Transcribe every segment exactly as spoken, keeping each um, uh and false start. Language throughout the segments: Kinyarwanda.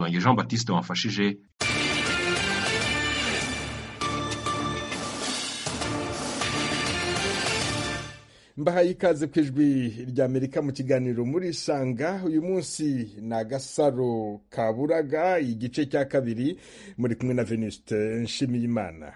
Jean Baptiste wamfashije. Mbahaye ikaze ku ijwi ry'Amerika mu kiganiro muri Sanga. Uyu munsi ni Agasaro Kaburaga, igice cya kabiri, muri kumwe na Venuste Nshimiyimana.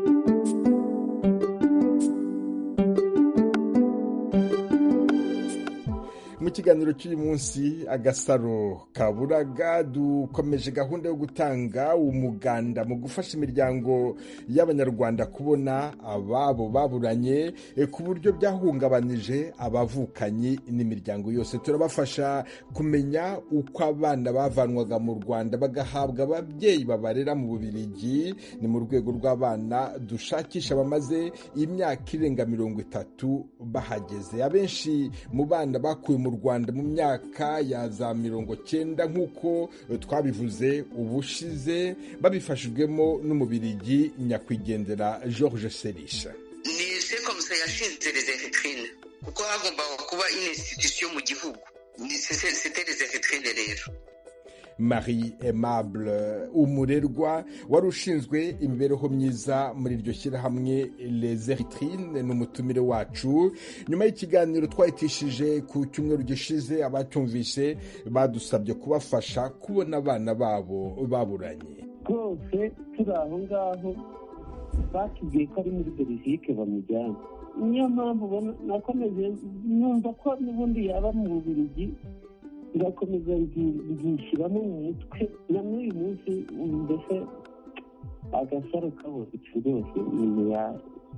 Mu kiganiro cy'uyu munsi Agasaro Kaburaga dukomeje gahunda yo gutanga umuganda mu gufasha imiryango y'Abanyarwanda kubona ababo baburanye ku buryo byahungabanije abavukanyi n'imiryango yose. Turabafasha kumenya uko abana bavanwaga mu Rwanda bagahabwa ababyeyi babarera mu Bubiligi. Ni mu rwego rw'abana dushakisha bamaze imyaka irenga mirongo itatu bahageze. Abenshi mu bana bakuye mu Rwanda mu myaka ya za mirongo cyenda nk'uko twabivuze ubushize, babifashijwemo n'umubirigi nyakwigendera George Serisha. Ni c'est comme ça yashinze les Erythrines kuko hagombaga kuba une institution mu gihugu. C'était les Erythrines rero. Marie Aimable Umurerwa wari ushinzwe imibereho myiza muri iryo shyirahamwe Les Erythrines n'umutumire wacu. Nyuma y'ikiganiro twahitishije ku cyumweru gishize, abatumvise badusabye kubafasha kubona abana babo baburanye. Rwose turi aho ngaho batubwiye ko ari muri Belgique bamujyana. Niyo mpamvu nakomeje numva ko n'ubundi yaba mu Bubiligi, ngakomeza ngishyiramo mu mutwe na n'uyu munsi mbese Agasaro kabonetse rwose ya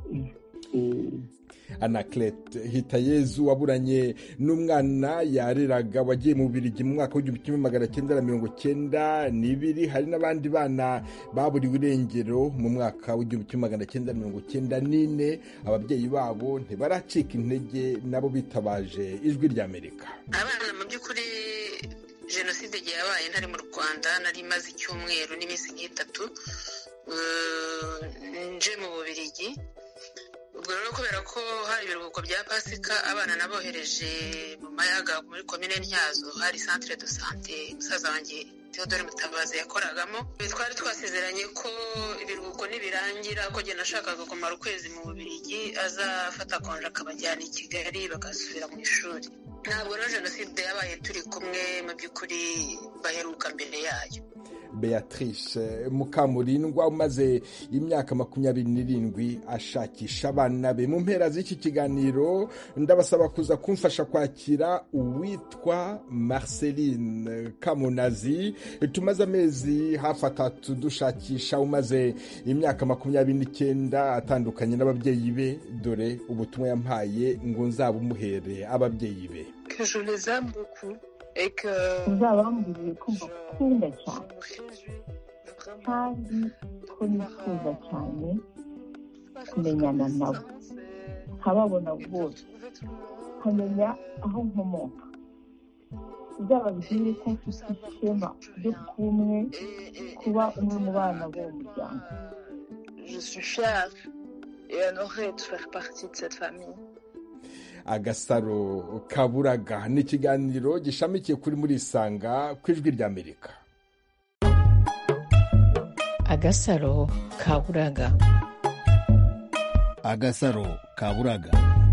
Anaclet Hitayezu waburanye n'umwana yareraga wagiye mu Bubiligi mu mwaka w'igihumbi kimwe magana cyenda na mirongo cyenda n'ibiri. Hari n'abandi bana baburiwe irengero mu mwaka w'igihumbi kimwe magana cyenda na mirongo cyenda n'ine. Ababyeyi babo ntibaracika intege, nabo bitabaje ijwi ry'Amerika. Abana mu by'ukuri jenoside yabaye ntari mu Rwanda, nari maze icyumweru n'iminsi nk'itatu nje mu Bubiligi. Ubwo rero kubera ko hari ibiruhuko bya Pasika, abana nabohereje mu Mayaga muri komine Ntyazo, hari centre de santé musaza wanjye Theodore Mutabazi yakoragamo. Twari twasezeranye ko ibiruhuko nibirangira ko jye nashakaga kumara ukwezi mu Bubiligi, azafata konje akabajyana i Kigali bagasubira mu ishuri. Ntabwo rero jenoside yabaye turi kumwe, mu by'ukuri baheruka mbere yayo. Beatrice Mukamurindwa umaze imyaka makumyabiri n'irindwi ashakisha abana be. Mu mpera z'iki kiganiro ndabasaba kuza kumfasha kwakira uwitwa Marceline Kamunazi. Tumaze amezi hafi atatu dushakisha, umaze imyaka makumyabiri n'icyenda atandukanye n'ababyeyi be. Dore ubutumwa yampaye ngo nzabumuhere ababyeyi be. Que je les aime beaucoup. uzabamburiye ko mbakunda cyane kandi ko nifuza cyane kumenyana nabo, nkababona bose, nkamenya aho nkomoka. uzababwire ko mfite ishema ryo kuba umwe kuba umwe mu bana b'uwo muryango. Je suis fière et honorée de faire partie de cette famille. Agasaro Kaburaga ni ikiganiro gishamikiye kuri muri Sanga ku ijwi ry'Amerika. Agasaro Kaburaga. Agasaro Kaburaga.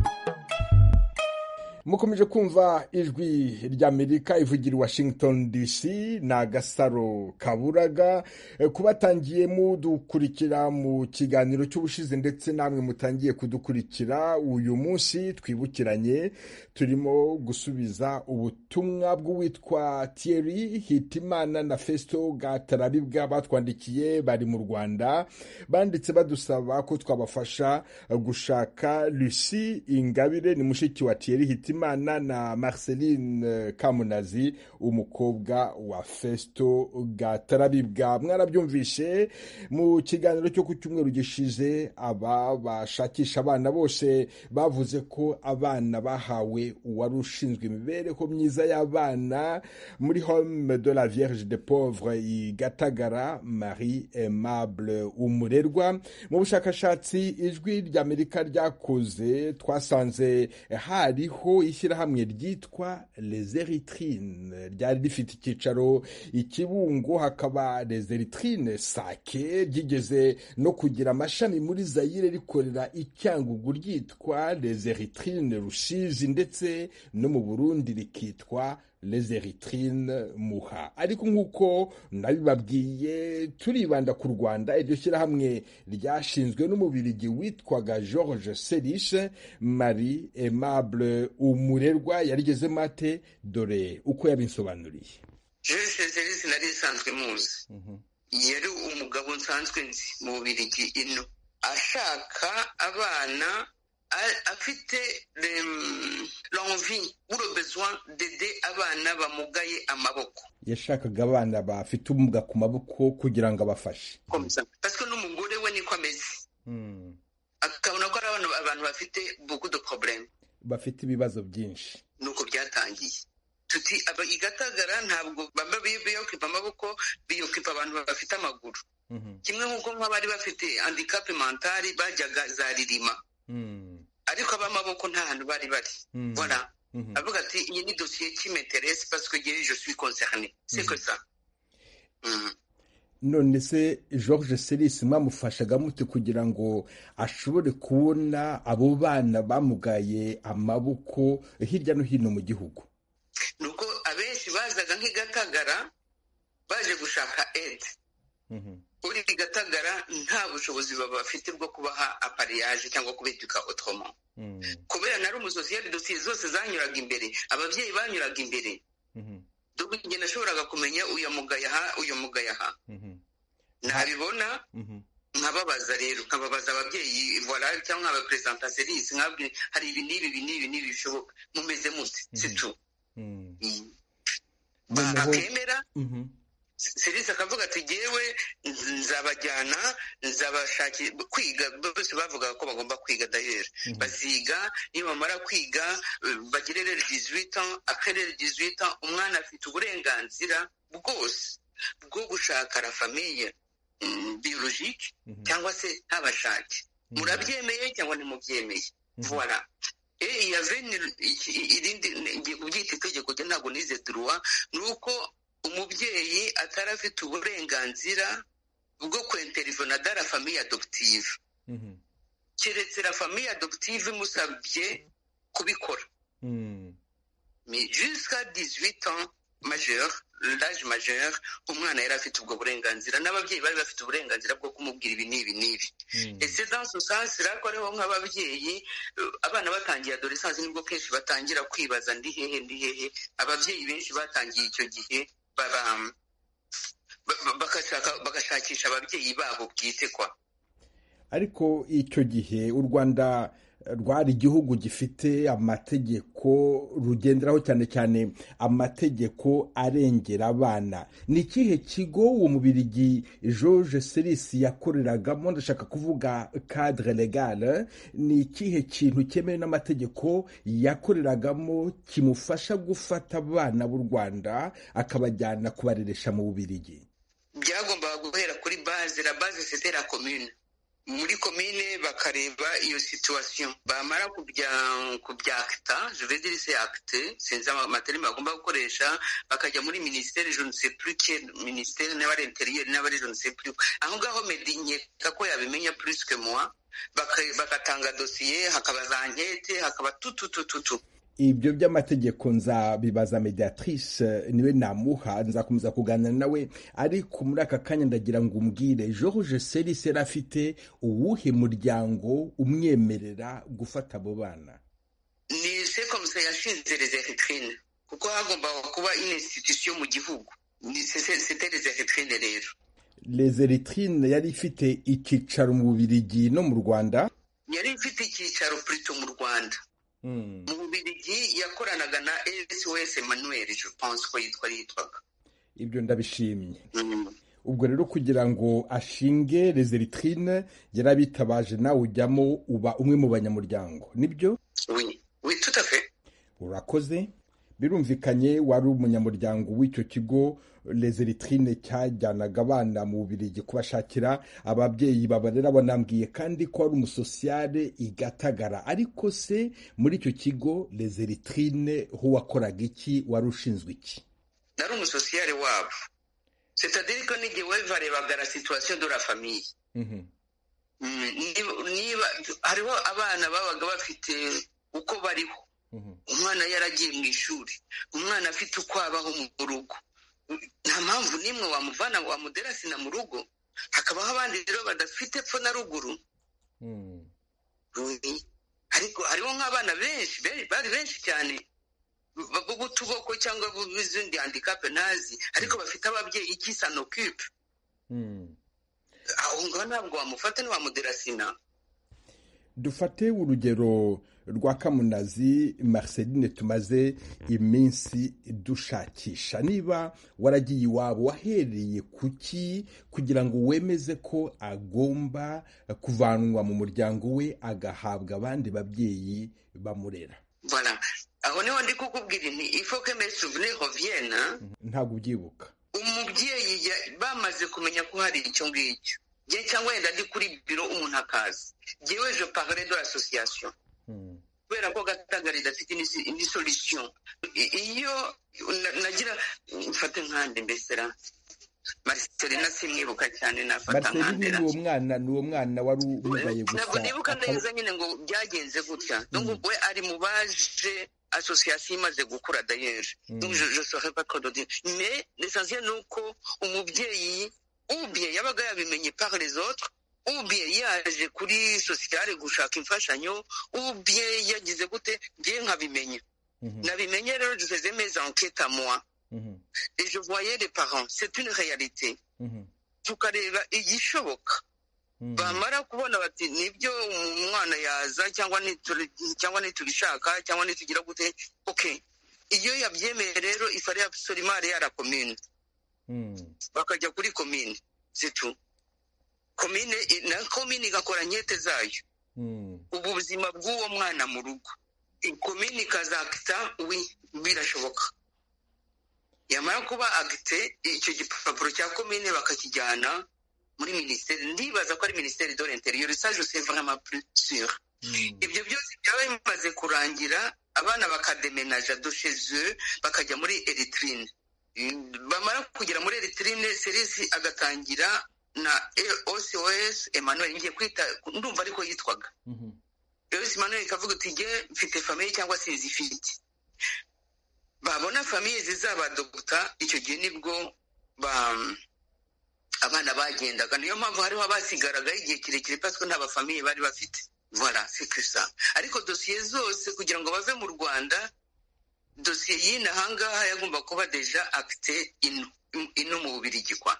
Mukomeje kumva ijwi ry'Amerika ivugira i Washington D C. na Agasaro Kaburaga. Kubatangiye mudukurikira mu kiganiro cy'ubushize ndetse namwe mutangiye kudukurikira uyu munsi, twibukiranye turimo gusubiza ubutumwa bw'uwitwa Thierry Hitimana na Festo Gatarabibwa batwandikiye, bari mu Rwanda. Banditse badusaba ko twabafasha gushaka Lucie Ingabire, ni mushiki wa Thierry Hitimana, na Marceline Kamunazi, umukobwa wa Festo Gatarabibwa. Mwarabyumvishe mu kiganiro cyo ku cyumweru gishize, aba bashakisha abana bose bavuze ko abana bahawe uwari ushinzwe imibereho myiza y'abana muri Home de la Vierge des Pauvres i Gatagara, Marie Aimable Umurerwa. Mu bushakashatsi ijwi ry'Amerika ryakoze, twasanze hariho ishyirahamwe ryitwa Les Eritrines ryari rifite icyicaro i Kibungo, hakaba Les Eritrines Sake ryigeze no kugira amashami muri Zaire rikorera i Cyangugu ryitwa Les Eritrines Rusizi, ndetse no mu Burundi rikitwa Les Eritrines Muha. Ariko nk'uko nabibabwiye turibanda ku Rwanda, iryo shyirahamwe ryashinzwe n'umubirigi witwaga George Serishe. Marie Aimable Umurerwa yarigezemo ate? Dore uko yabinsobanuriye. George Serishe nari isanzwe muzi, yari umugabo nsanzwe nzi mu Bubirigi ino, ashaka abana, afite l'envie ou le besoin d'aider abana bamugaye amaboko. Yashakaga abana bafite ubumuga ku maboko kugira ngo abafashe. Parce que n'umugore we niko ameze. Akabona ko ari abantu bafite beaucoup de problèmes, bafite ibibazo byinshi. Nuko byatangiye tuti aba igatagara ntabwo bamba biyokipa amaboko, biyokipa abantu bafite amaguru. Kimwe nk'uko nk'abari bafite handicap mentale bajyaga za ririma, ariko ab'amaboko nta hantu bari bari. Voilà. Avuga ati iyi ni dossier qui m'intéresse parce que je suis concerné. C'est que ça. None se George Serishe mwamufashaga mute kugira ngo ashobore kubona abo bana bamugaye amaboko hirya no hino mu gihugu? Nuko abenshi bazaga nk'igatagara baje gushaka aide. Uri Gatagara nta bushobozi bafite bwo kubaha appareillage cyangwa kubeduka autrement. Kubera nari umusosiyete, dossier zose zanyuraga imbere, ababyeyi banyuraga imbere. Dore nge nashoboraga kumenya uyu mugaya ha uyu mugaya ha. Nabibona nkababaza rero, nkababaza ababyeyi, voilà, cyangwa aba presentation Serishe, nkabwira hari ibi n'ibi ibi n'ibi n'ibi bishoboka, mumeze mute? C'est tout. Bakemera. Serishe akavuga ati jewe nzabajyana, nzabashaki kwiga. Bose bavuga ko bagomba kwiga d'ailleurs. Baziga, niba bamara kwiga bagire rero dix-huit ans, après rero dix-huit ans umwana afite uburenganzira bwose bwo gushaka la famille biologique cyangwa se ntabashake. Murabyemeye cyangwa ntimubyemeye? Voilà. Et il y avait irindi kubyita itegeko ryo ntabwo nize droit, nuko umubyeyi atarafite uburenganzira bwo kwintervena dans la famille adoptive. Keretse la famille adoptive imusabye kubikora. Mais jusqu'à dix-huit ans majeur, l'âge majeur, umwana yari afite ubwo burenganzira, n'ababyeyi bari bafite uburenganzira bwo kumubwira ibi n'ibi n'ibi. Et c'est dans ce sens là ko ariho nk'ababyeyi abana batangiye adolescence nibwo kenshi batangira kwibaza ndi hehe ndi hehe. Ababyeyi benshi batangiye icyo gihe bagashakisha ababyeyi babo bwite kwa. Ariko icyo gihe u Rwanda rwari igihugu gifite amategeko rugenderaho, cyane cyane amategeko arengera abana. Ni ikihe kigo uwo mubirigi George Serishe yakoreragamo? Ndashaka kuvuga cadre legal. Ni ikihe kintu cyemewe n'amategeko yakoreragamo kimufasha gufata abana b'u Rwanda akabajyana kubareresha mu Bubirigi? Byagombaga guhera kuri base. La base c'était la commune. Muri commune bakareba iyo situation, bamara kubya kubyakta, je vais dire c'est acté, c'est amaterime bagomba gukoresha, bakajya muri ministère, je ne sais plus quel ministère, n'abari intérieur n'abari je ne sais plus. Aho ngaho medinye kako yabimenya plus que moi, bakatanga dossier, hakaba za enquête, hakaba tout tout tout tout tout. Ibyo by'amategeko nzabibaza Mediatrice niwe namuha, nzakomeza kuganira nawe. Ariko muri aka kanya ndagira ngo umbwire George Serishe afite uwuhe muryango umwemerera gufata abo bana? Ni c'est comme ça yashinze Les Eritrines, kuko hagomba kuba une institution mu gihugu. C'était Les Eritrines rero. Les Eritrines yari ifite icyicaro mu Bubiligi no mu Rwanda? Yari ifite icyicaro plutôt mu Rwanda. Mu Bubiligi yakoranaga na S O S Emmanuel, je pense ko yitwa yitwaga. Ibyo ndabishimye. Ubwo rero kugira ngo ashinge Les Eritrines yarabitabaje, nawe ujyamo uba umwe mu banyamuryango, nibyo? Oui, oui, tout à fait. Urakoze. birumvikanye wari umunyamuryango w'icyo kigo Les Eritrines cyajyanaga abana mu Bubiligi kubashakira ababyeyi babarera. Banambwiye kandi ko ari umusosiyale i Gatagara. Ariko se muri icyo kigo Les Eritrines ho wakoraga iki? Wari ushinzwe iki? Nari umusosiyale wabo, c'est-à-dire ko n'igihe barebaga la situation de la famille. Niba hariho abana babaga bafite uko bariho, umwana yaragiye mu ishuri, umwana afite uko abaho mu rugo, nta mpamvu n'imwe wamuvana wamuderasina mu rugo. Hakabaho abandi rero badafite epfo na ruguru. Ariko hariho nk'abana benshi bari benshi cyane b'utuboko cyangwa b'izindi handicap ntazi, ariko bafite ababyeyi qui s'en occupe. Aho ngaho ntabwo wamufata ntiwamuderasina. Dufate urugero rwa Kamunazi Marceline tumaze iminsi dushakisha. Niba waragiye iwabo, wahereye kuki kugira ngo wemeze ko agomba kuvanwa mu muryango we agahabwa abandi babyeyi bamurera? Voilà, aho niho ndi kukubwira nti il faut que mes souvenirs reviennent. Ntabwo ubyibuka? Umubyeyi bamaze kumenya ko hari icyo ngicyo, je cyangwa yenda ndi kuri biro umuntu akazi, jewe je parle de l'association. Kubera ko Gatagara idafite indi solution. Iyo nagira mfate nkande mbesera Marcelina simwibuka cyane, nafata nkande. Marcelina uwo mwana n'uwo mwana wari ubaye gusa. Ntabwo nibuka neza nyine ngo byagenze gutya. Donc we ari mu baje association imaze gukura d'ailleurs. Donc je je saurais pas trop dire. Mais l'essentiel nuko umubyeyi ou bien yabaga yabimenye par les autres, ou bien yaje kuri sociale gushaka imfashanyo, ou bien yagize gute bien nkabimenya. Nabimenye rero, je faisais mes enquêtes à moi. Et je voyais les parents, c'est une réalité. Tukareba igishoboka. Bamara kubona bati nibyo umwana yaza cyangwa cyangwa nitubishaka cyangwa nitugira gute, okay. Iyo yabyemeye rero ifare absolument aller à la commune. Bakajya kuri commune, c'est tout. Commune na commune igakora nyete zayo. Ubu buzima bw'uwo mwana mu rugo. Commune kazakita oui birashoboka. Yamara kuba agite icyo gipapuro cya commune bakakijyana muri ministère. Ndibaza ko ari ministère de l'intérieur, ça je sais vraiment plus sûr. Ibyo byose byabaye bimaze kurangira, abana bakademenaja de chez eux bakajya muri Eritrine. Bamara kugera muri Eritrine, Serisi agatangira na O C O S Emmanuel, ngiye kwita ndumva ariko yitwaga. O S Emmanuel kavuga ati nge mfite famille cyangwa sinzifite. Babona famille zizabadogota, icyo gihe nibwo ba abana bagendaga. Niyo mpamvu hariho abasigaraga igihe kirekire parce que nta ba famille bari bafite. Voilà, c'est que ça. Ariko dossier zose kugira ngo bave mu Rwanda, dossier y'ina hangaha yagomba kuba deja acté ino ino mu Bubiligi kwa.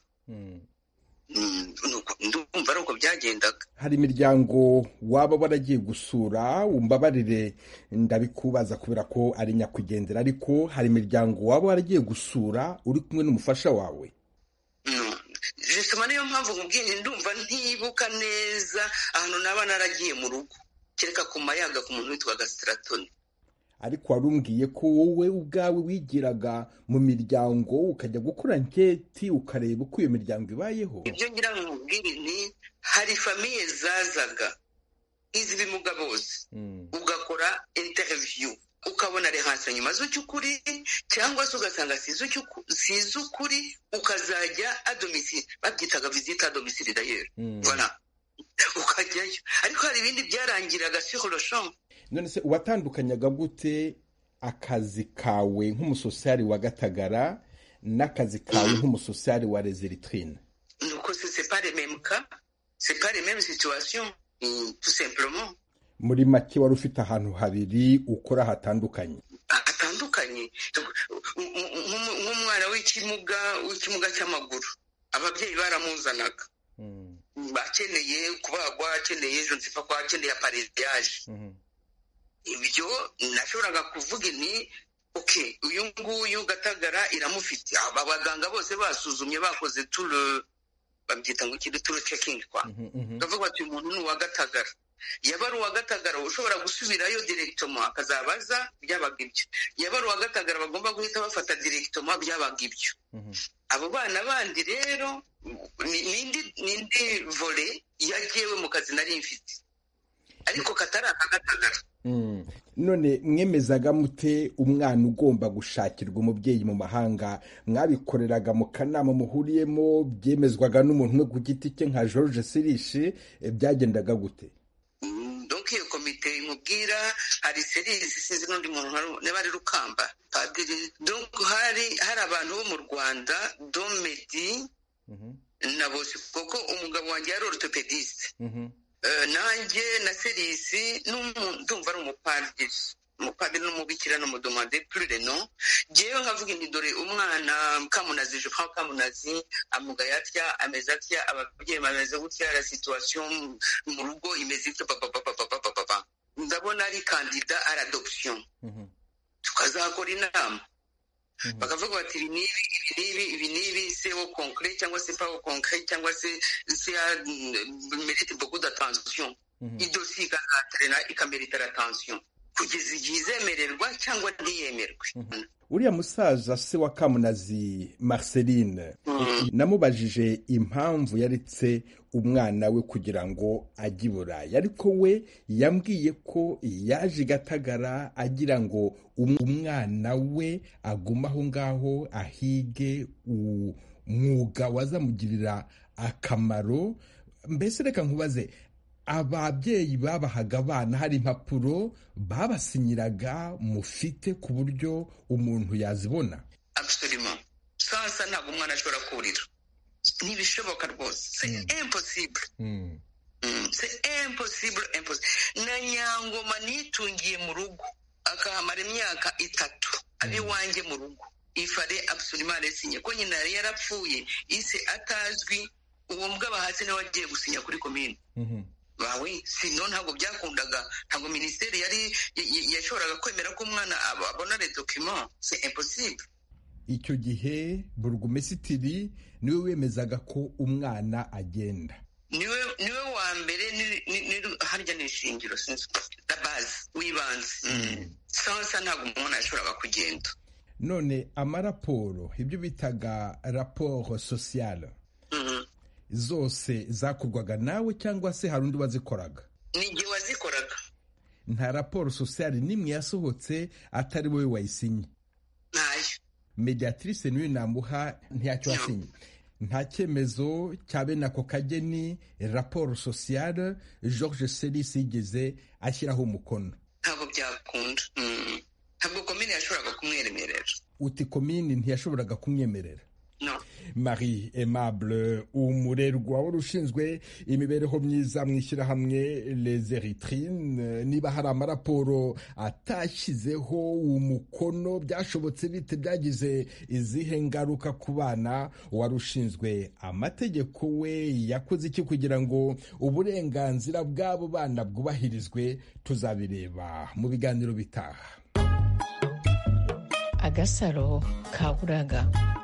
Ndumva ari uko byagendaga. Hari imiryango waba waragiye gusura, umbabarire ndabikubaza kubera ko ari nyakwigendera, ariko hari imiryango waba waragiye gusura uri kumwe n'umufasha wawe? Justement niyo mpamvu nkubwiye ndumva ntibuka neza ahantu naba naragiye mu rugo, kereka ku mayaga ku muntu witwaga Stratoni. Ariko warumbwiye ko wowe ubwawe wigiraga mu miryango ukajya gukora nketi ukareba uko iyo miryango ibayeho. Ibyo ngira nkubwire ni hari famille zazaga izi bimuga bose, ugakora interview ukabona rehanse nyuma z'ukuri cyangwa se ugasanga sizi ukuri, ukazajya a domicile, babyitaga visite à domicile d'ailleurs. Voilà, ukajyayo. Ariko hari ibindi byarangiraga sur le champ. None se watandukanyaga gute akazi kawe nk'umusosiyali wa Gatagara n'akazi kawe nk'umusosiyali wa Les Eritrines? Nuko c'est pas les mêmes cas, c'est pas les mêmes situations, tout simplement. Muri make wari ufite ahantu habiri ukora hatandukanye? Hatandukanye. Nk'umwana w'ikimuga w'ikimuga cy'amaguru, ababyeyi baramuzanaga. Bakeneye kubagwa, akeneye ejo nsifa ko akeneye aparelage. Ibyo nashoboraga kuvuga ni okay, uyu nguyu Gatagara iramufite. Abaganga bose basuzumye bakoze tout le babyita ngo ikindi tout le checking kwa. Bavuga bati umuntu ni wa Gatagara. yaba ari uwa Gatagara ushobora gusubirayo direkitoma akazabaza byabaga ibyo, yaba ari uwa Gatagara bagomba guhita bafata direkitoma byabaga ibyo. Abo bana bandi rero n'indi vole yagiyewe mu kazi nari mfite ariko katari aka Gatagara. None mwemezaga mute umwana ugomba gushakirwa umubyeyi mu mahanga? Mwabikoreraga mu kanama muhuriyemo, byemezwaga n'umuntu umwe ku giti cye nka George Sirishi, byagendaga gute? Donc iyo komite imubwira hari Sirishi, sinzi n'undi muntu niba ari Rukamba padiri. Donc hari hari abantu bo mu Rwanda Domedi na bose kuko umugabo wanjye yari orthopediste. Nanjye na Serisi ndumva ari umupadiri umupadiri n'umubikira n'umudumande plus de nom. Jewe nkavuga nti dore umwana Kamunazi, je prends Kamunazi amugaye atya ameze atya, ababyeyi bameze gutya, la situation mu rugo imeze ityo papa papa papa papa, ndabona ari candidat à l'adoption. Tukazakora inama bakavuga bati ibi n'ibi ibi n'ibi ibi n'ibi c'est au concret cyangwa c'est pas au concret cyangwa c'est c'est mérite beaucoup d'attention. Idosiye ikazatrena ikamerita l'attention kugeza igihe izemererwa cyangwa ntiyemerwe. Uriya musaza se wa Kamunazi Marceline, namubajije impamvu yaretse umwana we kugira ngo ajye i Burayi, ariko we yambwiye ko yaje Gatagara agira ngo umwana we aguma aho ngaho ahige umwuga wazamugirira akamaro. Mbese reka nkubaze, ababyeyi babahaga abana hari impapuro babasinyiraga mufite ku buryo umuntu yazibona? Absolument. Sasa ntabwo umwana ashobora kurira, ntibishoboka rwose, c'est impossible. mm. Mm. c'est impossible impossible. Na Nyangoma nitungiye mu rugo akahamara imyaka itatu abi wanjye mu rugo, ifare absolument resinye ko nyina yari yarapfuye ise atazwi, uwo mbwa bahase nawe agiye gusinya kuri komine. bawe sino ntabwo byakundaga, ntabwo ministeri yari yashoboraga kwemera ko umwana abona les documents, c'est impossible. Icyo gihe burugumesitiri niwe wemezaga ko umwana agenda, niwe niwe wa mbere harya n'ishingiro sinzi la base wibanze. Sasa ntabwo umuntu yashoboraga kugenda. None amaraporo, ibyo bitaga rapport sociale, zose zakorwaga nawe cyangwa se hari undi wazikoraga? Ninjye wazikoraga. Nta raporo sociale nimwe yasohotse atari wowe wayisinye? Ntayo. Mediatrice niwe namuha ntiyacyo wasinye? Nta cyemezo cya bene ako kageni raporo sociale George Sirishi yigeze ashyiraho umukono? Ntabwo byakunda. Ntabwo komine yashoboraga kumwemerera. Uti komine ntiyashoboraga kumwemerera? No. Marie Aimable umurerwa urushinzwe imibereho myiza mwishyirahamwe Les Eritrines, niba hari amaraporo atashyizeho umukono byashobotse bite, byagize izihe ngaruka ku bana? Warushinzwe amategeko we yakoze iki kugira ngo uburenganzira bw'abo bana bwubahirizwe? Tuzabireba mu biganiro bitaha. Agasaro Kaburaga.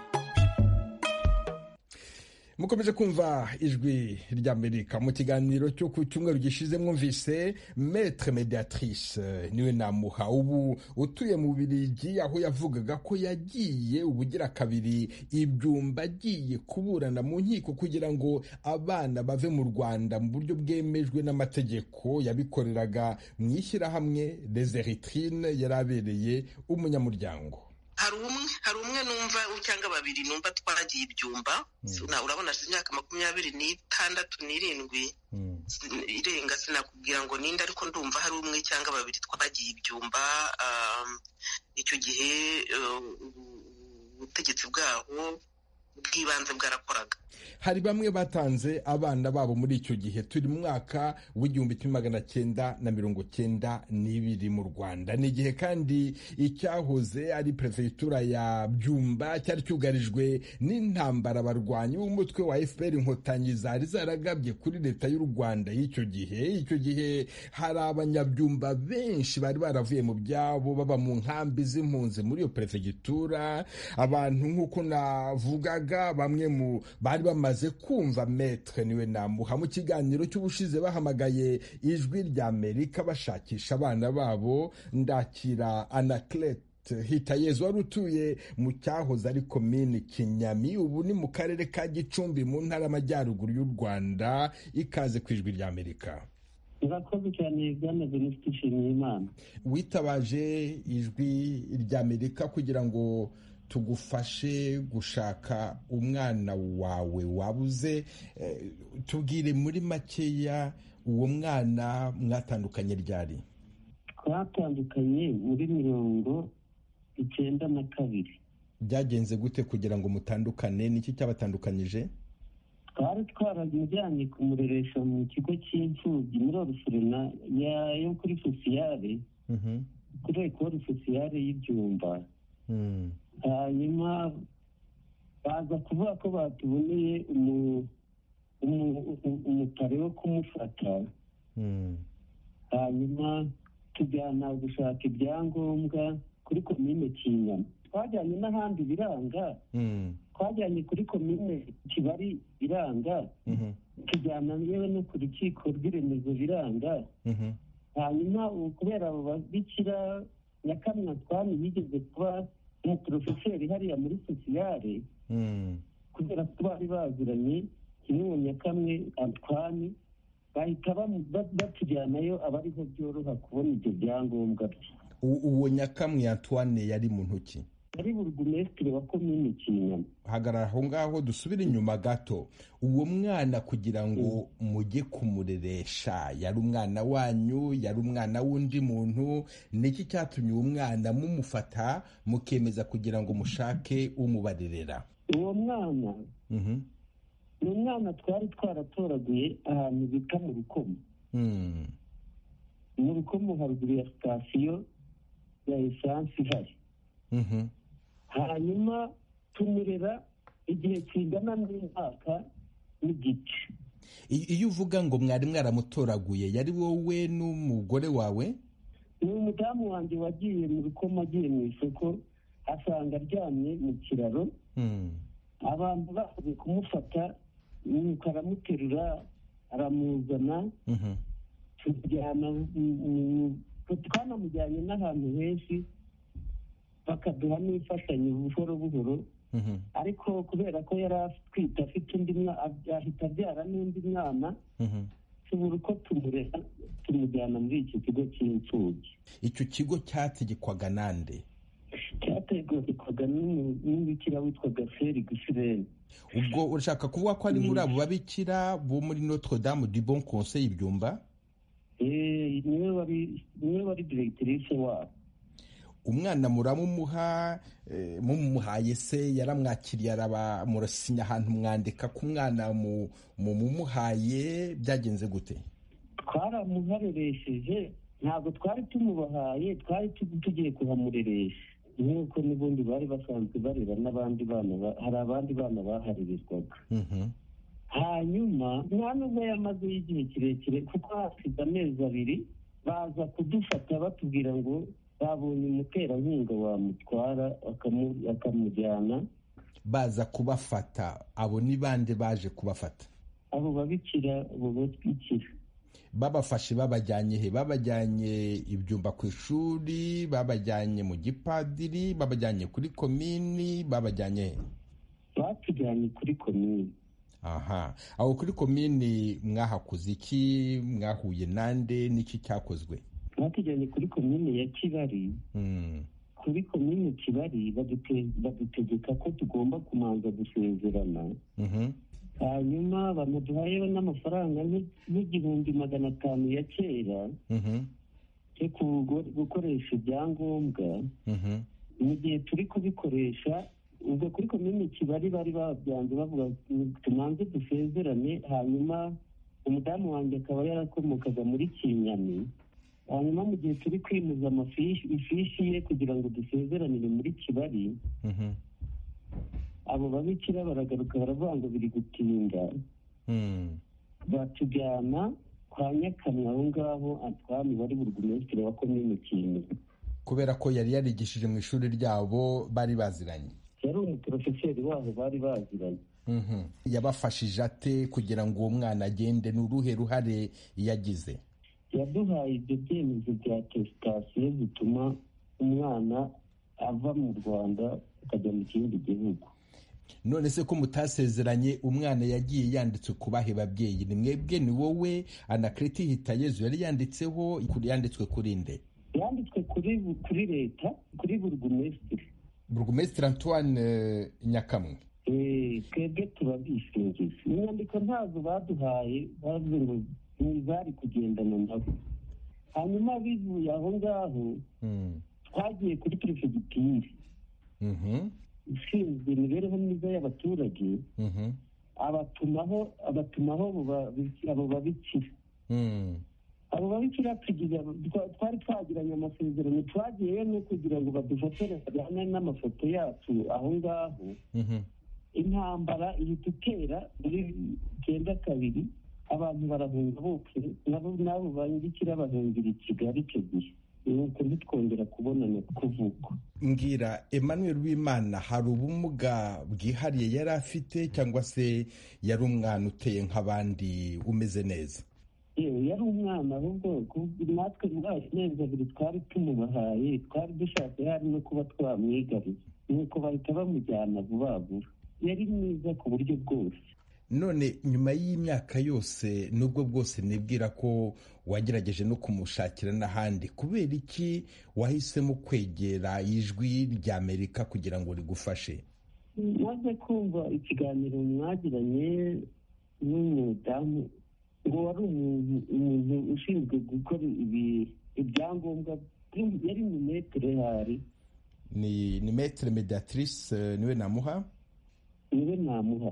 Mukomeje kumva ijwi ry'Amerika. Mu kiganiro cyo ku cyumweru gishize mwumvise Maître Mediatrice niwe namuha, ubu utuye mu Bubiligi, aho yavugaga ko yagiye ubugira kabiri ibyumba agiye kuburana mu nkiko kugira ngo abana bave mu Rwanda mu buryo bwemejwe n'amategeko. Yabikoreraga mu ishyirahamwe Les Eritrines yari abereye umunyamuryango. hari umwe hari umwe numva cyangwa babiri numva twaragiye ibyumba. Urabona imyaka makumyabiri n'itandatu n'irindwi irenga, sinakubwira ngo ninde, ariko ndumva hari umwe cyangwa babiri twaragiye ibyumba. Icyo gihe ubutegetsi bwaho bw'ibanze bwarakoraga. Hari bamwe batanze abana babo muri icyo gihe. Turi mu mwaka w'igihumbi kimwe magana cyenda na mirongo cyenda n'ibiri mu Rwanda. Ni igihe kandi icyahoze ari prefegitura ya Byumba cyari cyugarijwe n'intambara abarwanyi b'umutwe wa F P R Inkotanyi zari zaragabye kuri leta y'u Rwanda y'icyo gihe. Icyo gihe hari abanyabyumba benshi bari baravuye mu byabo baba mu nkambi z'impunzi muri iyo prefegitura. Abantu nk'uko navugaga, bamwe mu bari bamaze kumva Maître Niwenamuha mu kiganiro cy'ubushize bahamagaye ijwi rya Amerika bashakisha abana babo. Ndakira Anaclet Hitayezu wari utuye mu cyahoze ari komini Kinyami, ubu ni mu karere ka Gicumbi mu ntara y'Amajyaruguru y'u Rwanda. Ikaze ku ijwi rya Amerika. Urakoze cyane bwana Venuste Nshimiyimana. Witabaje ijwi rya Amerika kugira ngo tugufashe gushaka umwana wawe wabuze. Eh, tubwire muri makeya uwo mwana mwatandukanye ryari? Twatandukanye muri mirongo icyenda na kabiri. Byagenze gute kugira ngo mutandukane? Niki cyabatandukanyije? Twari twaramujyanye kumureresha mu kigo cy'imfubyi muri Orphelinat yo kuri Sosiyale, kuri Ecole Sosiyale y'Ibyumba. Hanyuma baza kuvuga ko batuboneye umutare wo kumufata. Hanyuma tujyana gushaka ibyangombwa kuri komine Kinyami. Twajyanye n'ahandi biranga, twajyanye kuri komine Kibari biranga, tujyana yewe no ku rukiko rw'iremezo biranga. Hanyuma kubera abo babikira Nyakamwe Antoine yigeze kuba umuprofeseri hariya muri Sosiyale, kubera ko bari baziranye kimwe Nyakamwe Antoine, bahita batujyanayo aba ariho byoroha kubona ibyo byangombwa bye. Uwo Nyakamwe Antoine yari mu ntoki? Yari burugumesitiri wa komini Kinyami. Hagarara aho ngaho dusubire inyuma gato. Uwo mwana kugira ngo mujye kumureresha, yari umwana wanyu, yari umwana w'undi muntu? Niki cyatumye uwo mwana mumufata mukemeza kugira ngo mushake umubarerera? Uwo mwana ni umwana twari twaratoraguye ahantu bita mu Rukomo. Mu Rukomo haruguru ya sitasiyo ya esansi ihari. Hanyuma tumurera igihe kingana n'umwaka n'igice. Iyo uvuga ngo mwari mwaramutoraguye, yari wowe n'umugore wawe? Ni umudamu wanjye wagiye mu Rukomo, agiye mu isoko, asanga aryamye mu kiraro. Abantu baje kumufata, nuko aramuterura aramuzana, tujyana, twanamujyanye n'ahantu henshi bakaduha n'imfashanyo buhoro buhoro. Ariko kubera ko yari atwite afite undi ahita abyara n'undi mwana, tubura uko tumurera tumujyana muri iki kigo cy'imfubyi. Icyo kigo cyategekwaga nande? Cyategekwaga n'umubikira witwaga Feri Gusirene. Ubwo urashaka kuvuga ko ari muri abo babikira bo muri Notre Dame du Bon Conseil Ibyumba? Eh, niwe wari niwe wari directrice wabo. Umwana muramumuha, mumuhaye se yaramwakiriye araba murasinya ahantu mwandika ku mwana mumuhaye, byagenze gute? Twaramuhareresheje, ntabwo twari tumubahaye, twari tugiye kuhamureresha. Nk'uko n'ubundi bari basanzwe barera n'abandi bana, hari abandi bana baharererwaga. Hanyuma nta nubwo yamaze igihe kirekire, kuko hasize amezi abiri baza kudufata batubwira ngo babonye umuterankunga wamutwara akamujyana. Baza kubafata, abo ni bande baje kubafata? Abo babikira, abo batwikira. Babafashe babajyanye he? Babajyanye Ibyumba ku ishuri, babajyanye mu gipadiri, babajyanye kuri komini, babajyanye he? Batujyanye kuri komini. Aha, aho kuri komini mwahakoze iki? Mwahuye nande? N'iki cyakozwe? Batujyanye kuri komini ya Kibari. Kuri komini Kibari badutegeka ko tugomba kumanza gusezerana. Hanyuma bamuduhayeho n'amafaranga n'igihumbi magana atanu ya kera cyo gukoresha ibyangombwa. Mu gihe turi kubikoresha, ubwo kuri komini Kibari bari babyanze bavuga tumanze dusezerane. Hanyuma umudamu wanjye akaba yarakomokaga muri Kinyami. Hanyuma mu gihe turi kwimuza amafishi ifishi ye kugira ngo dusezeranire muri Kibari, abo babikira baragaruka baravuga ngo biri gutinda. Batujyana kwa Nyakamwe aho ngaho Antoine wari burugumesitiri wa komine Kinyami, kubera ko yari yarigishije mu ishuri ryabo bari baziranye. Yari umuprofeseri wabo bari baziranye. yabafashije ate kugira ngo uwo mwana agende? ni uruhe ruhare yagize? yaduhaye ibyo byemezo bya tesitasiyo bituma umwana ava mu Rwanda akajya mu kindi gihugu. none se ko mutasezeranye, umwana yagiye yanditswe ku bahe babyeyi? ni mwebwe, ni wowe? Anaclet Hitayezu yari yanditseho, yanditswe kuri nde? yanditswe kuri kuri leta, kuri burugumesitiri burugumesitiri Antoine Nyakamwe. eh twebwe turabishingiza. inyandiko ntazo baduhaye, bavuze ngo ntizari kugendana nabo. hanyuma bivuye aho ngaho twagiye kuri perefegitire ishinzwe imibereho myiza y'abaturage, abatumaho abatumaho abo babikira. abo babikira twari twagiranye amasezerano, twagiyeyo no kugira ngo badufotore bajyane n'amafoto yacu aho ngaho. intambara ihita itera muri icyenda kabiri, abantu barahunga bose, nabo nabo bangikira bahungira i Kigali icyo gihe, nuko ntitwongera kubonana kuvuga. Mbwira, Emmanuel Uwimana hari ubumuga bwihariye yari afite, cyangwa se yari umwana uteye nk'abandi umeze neza? yewe yari umwana, ahubwo natwe mwaje neza abiri twari tumubahaye, twari dushatse hari no kuba twamwigarira, nuko bahita bamujyana vuba vuba. yari mwiza ku buryo bwose. none nyuma y'imyaka yose nubwo bwose nibwira ko wagerageje no kumushakira n'ahandi, kubera iki wahisemo kwegera ijwi ry'Amerika kugira ngo rigufashe? maze kumva ikiganiro mwagiranye n'umudamu ngo wari umuntu ushinzwe gukora ibyangombwa, yari ni metere hari ni ni metere mediatrice, niwe namuha niwe namuha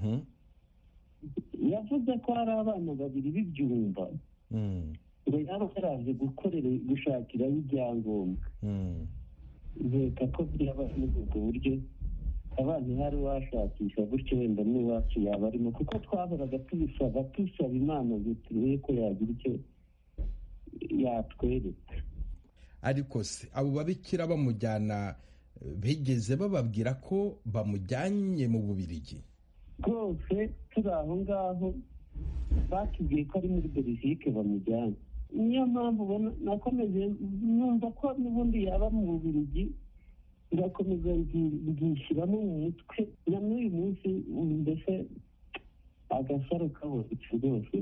yavuze ko hari abana babiri b'ibyumba ngo yaba yaraje gukorera gushakiraho ibyangombwa. nkeka ko byaba muri ubwo buryo abana hari washakisha gutyo, wenda n'iwacu yaba arimo, kuko twahoraga tubisaba tusaba Imana ngo turebe ko yagira icyo yatwereka. ariko se abo babikira bamujyana bigeze bababwira ko bamujyanye mu Bubiligi? rwose turi aho ngaho batubwiye ko ari muri Belgique bamujyana. niyo mpamvu nakomeje numva ko n'ubundi yaba mu Bubiligi, ngakomeza bwishyiramo mu mutwe na n'uyu munsi, mbese agasaro kabonetse rwose.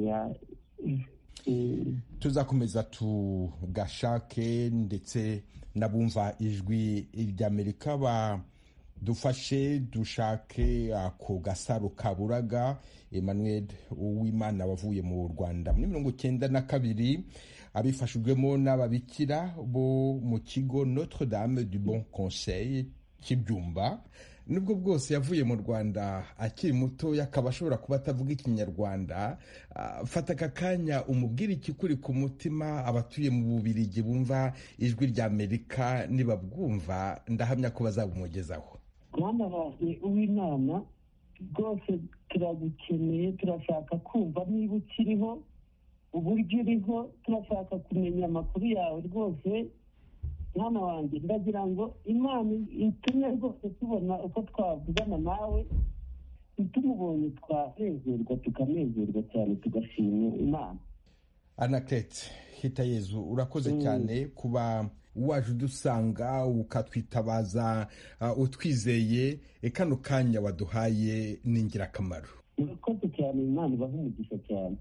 tuzakomeza tugashake, ndetse n'abumva ijwi ry'Amerika badufashe dushake ako gasaro kaburaga. Emmanuel Uwimana wavuye mu Rwanda muri mirongo icyenda na kabiri, abifashijwemo n'ababikira bo mu kigo Notre Dame du Bon Conseil cy'ibyumba. nubwo bwose yavuye mu Rwanda akiri muto, akaba ashobora kuba atavuga ikinyarwanda, fata aka kanya umubwire ikikuri ku mutima. Abatuye mu Bubiligi bumva ijwi ry'Amerika nibabwumva, ndahamya ko bazabumugezaho. mwana wawe Uwimana, rwose turagukeneye, turashaka kumva niba ukiriho, uburyo uriho, turashaka kumenya amakuru yawe rwose. mwana wanjye, ndagira ngo Imana itume rwose tubona uko twavugana nawe, tumubonye twanezerwa, tukanezerwa cyane, tugashima Imana. Anaclet Hitayezu, urakoze cyane kuba waje udusanga ukatwitabaza, uh, utwizeye. Kano kanya waduhaye ni ingirakamaro. Urakoze cyane, Imana ibahe umugisha cyane.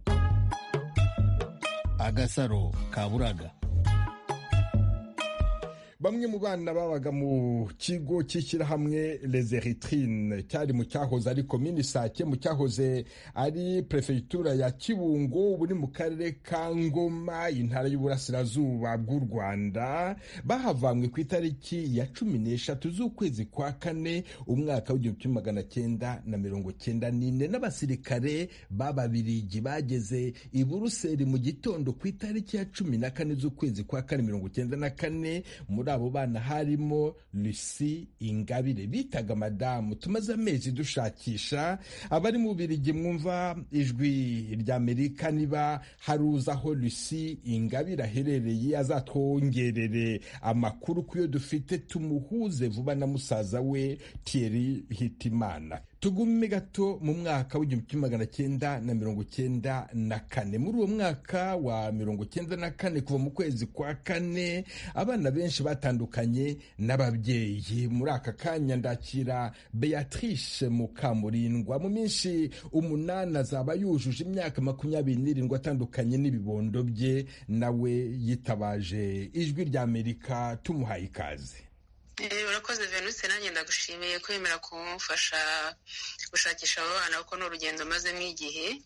Agasaro kaburaga. Bamwe mu bana babaga mu kigo cy'ishyirahamwe Les Eritrines cyari mu cyahoze ari komini Sake, mu cyahoze ari prefegitura ya Kibungo, ubu ni mu karere ka Ngoma, intara y'uburasirazuba bw'u Rwanda. Bahavanywe ku itariki ya cumi n'eshatu z'ukwezi kwa kane umwaka w'igihumbi kimwe magana cyenda na mirongo cyenda n'ine n'abasirikare b'Ababiligi bageze i Buruseli mu gitondo ku itariki ya cumi na kane z'ukwezi kwa kane mirongo cyenda na kane. Muri abo bana harimo Lucy Ingabire bitaga madamu. Tumaze amezi dushakisha. Abari mu Bubiligi mwumva ijwi ry'Amerika, niba haruza aho Lucy Ingabire aherereye azatwongerere amakuru kuyo dufite, tumuhuze vuba na musaza we Thierry Hitimana. tugume gato mu mwaka w'igihumbi kimwe magana cyenda na mirongo cyenda na kane. Muri uwo mwaka wa mirongo cyenda na kane, kuva mu kwezi kwa kane, abana benshi batandukanye n'ababyeyi. Muri aka kanya ndakira Beatrice Mukamurindwa. Mu minsi umunani azaba yujuje imyaka makumyabiri n'irindwi atandukanye n'ibibondo bye. Nawe yitabaje Ijwi ry'Amerika, tumuhaye ikaze. urakoze Venus, nanjye ndagushimiye kwemera kumufasha gushakisha abo bana kuko ni urugendo mazemo igihe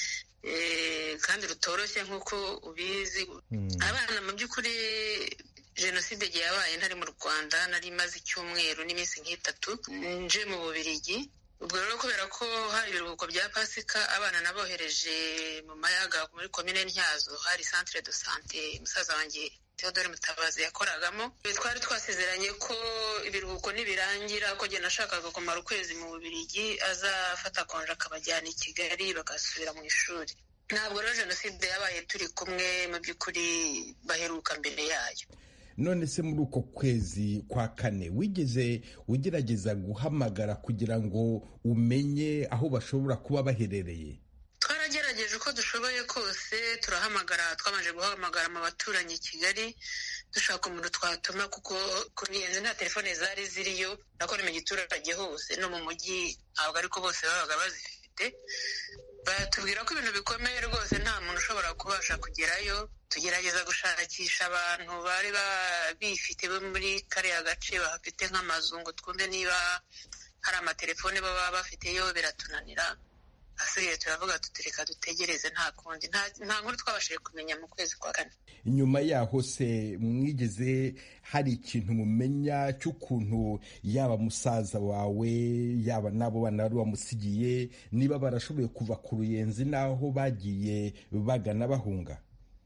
kandi rutoroshye nk'uko ubizi. Abana mu by'ukuri jenoside igihe yabaye ntari mu Rwanda, nari maze icyumweru n'iminsi nk'itatu nje mu Bubiligi. Ubwo rero kubera ko hari ibiruhuko bya Pasika, abana nabohereje mu Mayaga muri komine Ntyazo, hari centre de santé musaza wanjye Theodore Mutabazi yakoragamo. Twari twasezeranye ko ibiruhuko nibirangira ko jye nashakaga kumara ukwezi mu Bubiligi, azafata konje akabajyana i Kigali bagasubira mu ishuri. Ntabwo rero jenoside yabaye turi kumwe, mu by'ukuri baheruka mbere yayo. None se muri uko kwezi kwa kane wigeze ugerageza guhamagara kugira ngo umenye aho bashobora kuba baherereye? Twarageregeje uko dushoboye kose, turahamagara. Twamaze guhamagara mu baturanyi i Kigali dushaka umuntu twatuma, kuko kuri yenze nta telefone zari ziriyo, nakora mu giturage hose no mu mujyi ntabwo ariko bose babaga bazifite. Batubwira ko ibintu bikomeye rwose, nta muntu ushobora kubasha kugerayo. Tugerageza gushakisha abantu bari bifite bo muri kariya gace bahafite nk'amazu ngo twumve niba hari amatelefone baba bafiteyo, biratunanira. Asigaye turavuga tutireka dutegereze, nta kundi, nta nkuru twabashije kumenya mu kwezi kwa kane. Nyuma yaho se mwigeze hari ikintu mumenya cy'ukuntu yaba musaza wawe yaba nabo bana wari wamusigiye, niba barashoboye kuva ku Ruyenzi naho bagiye bagana bahunga?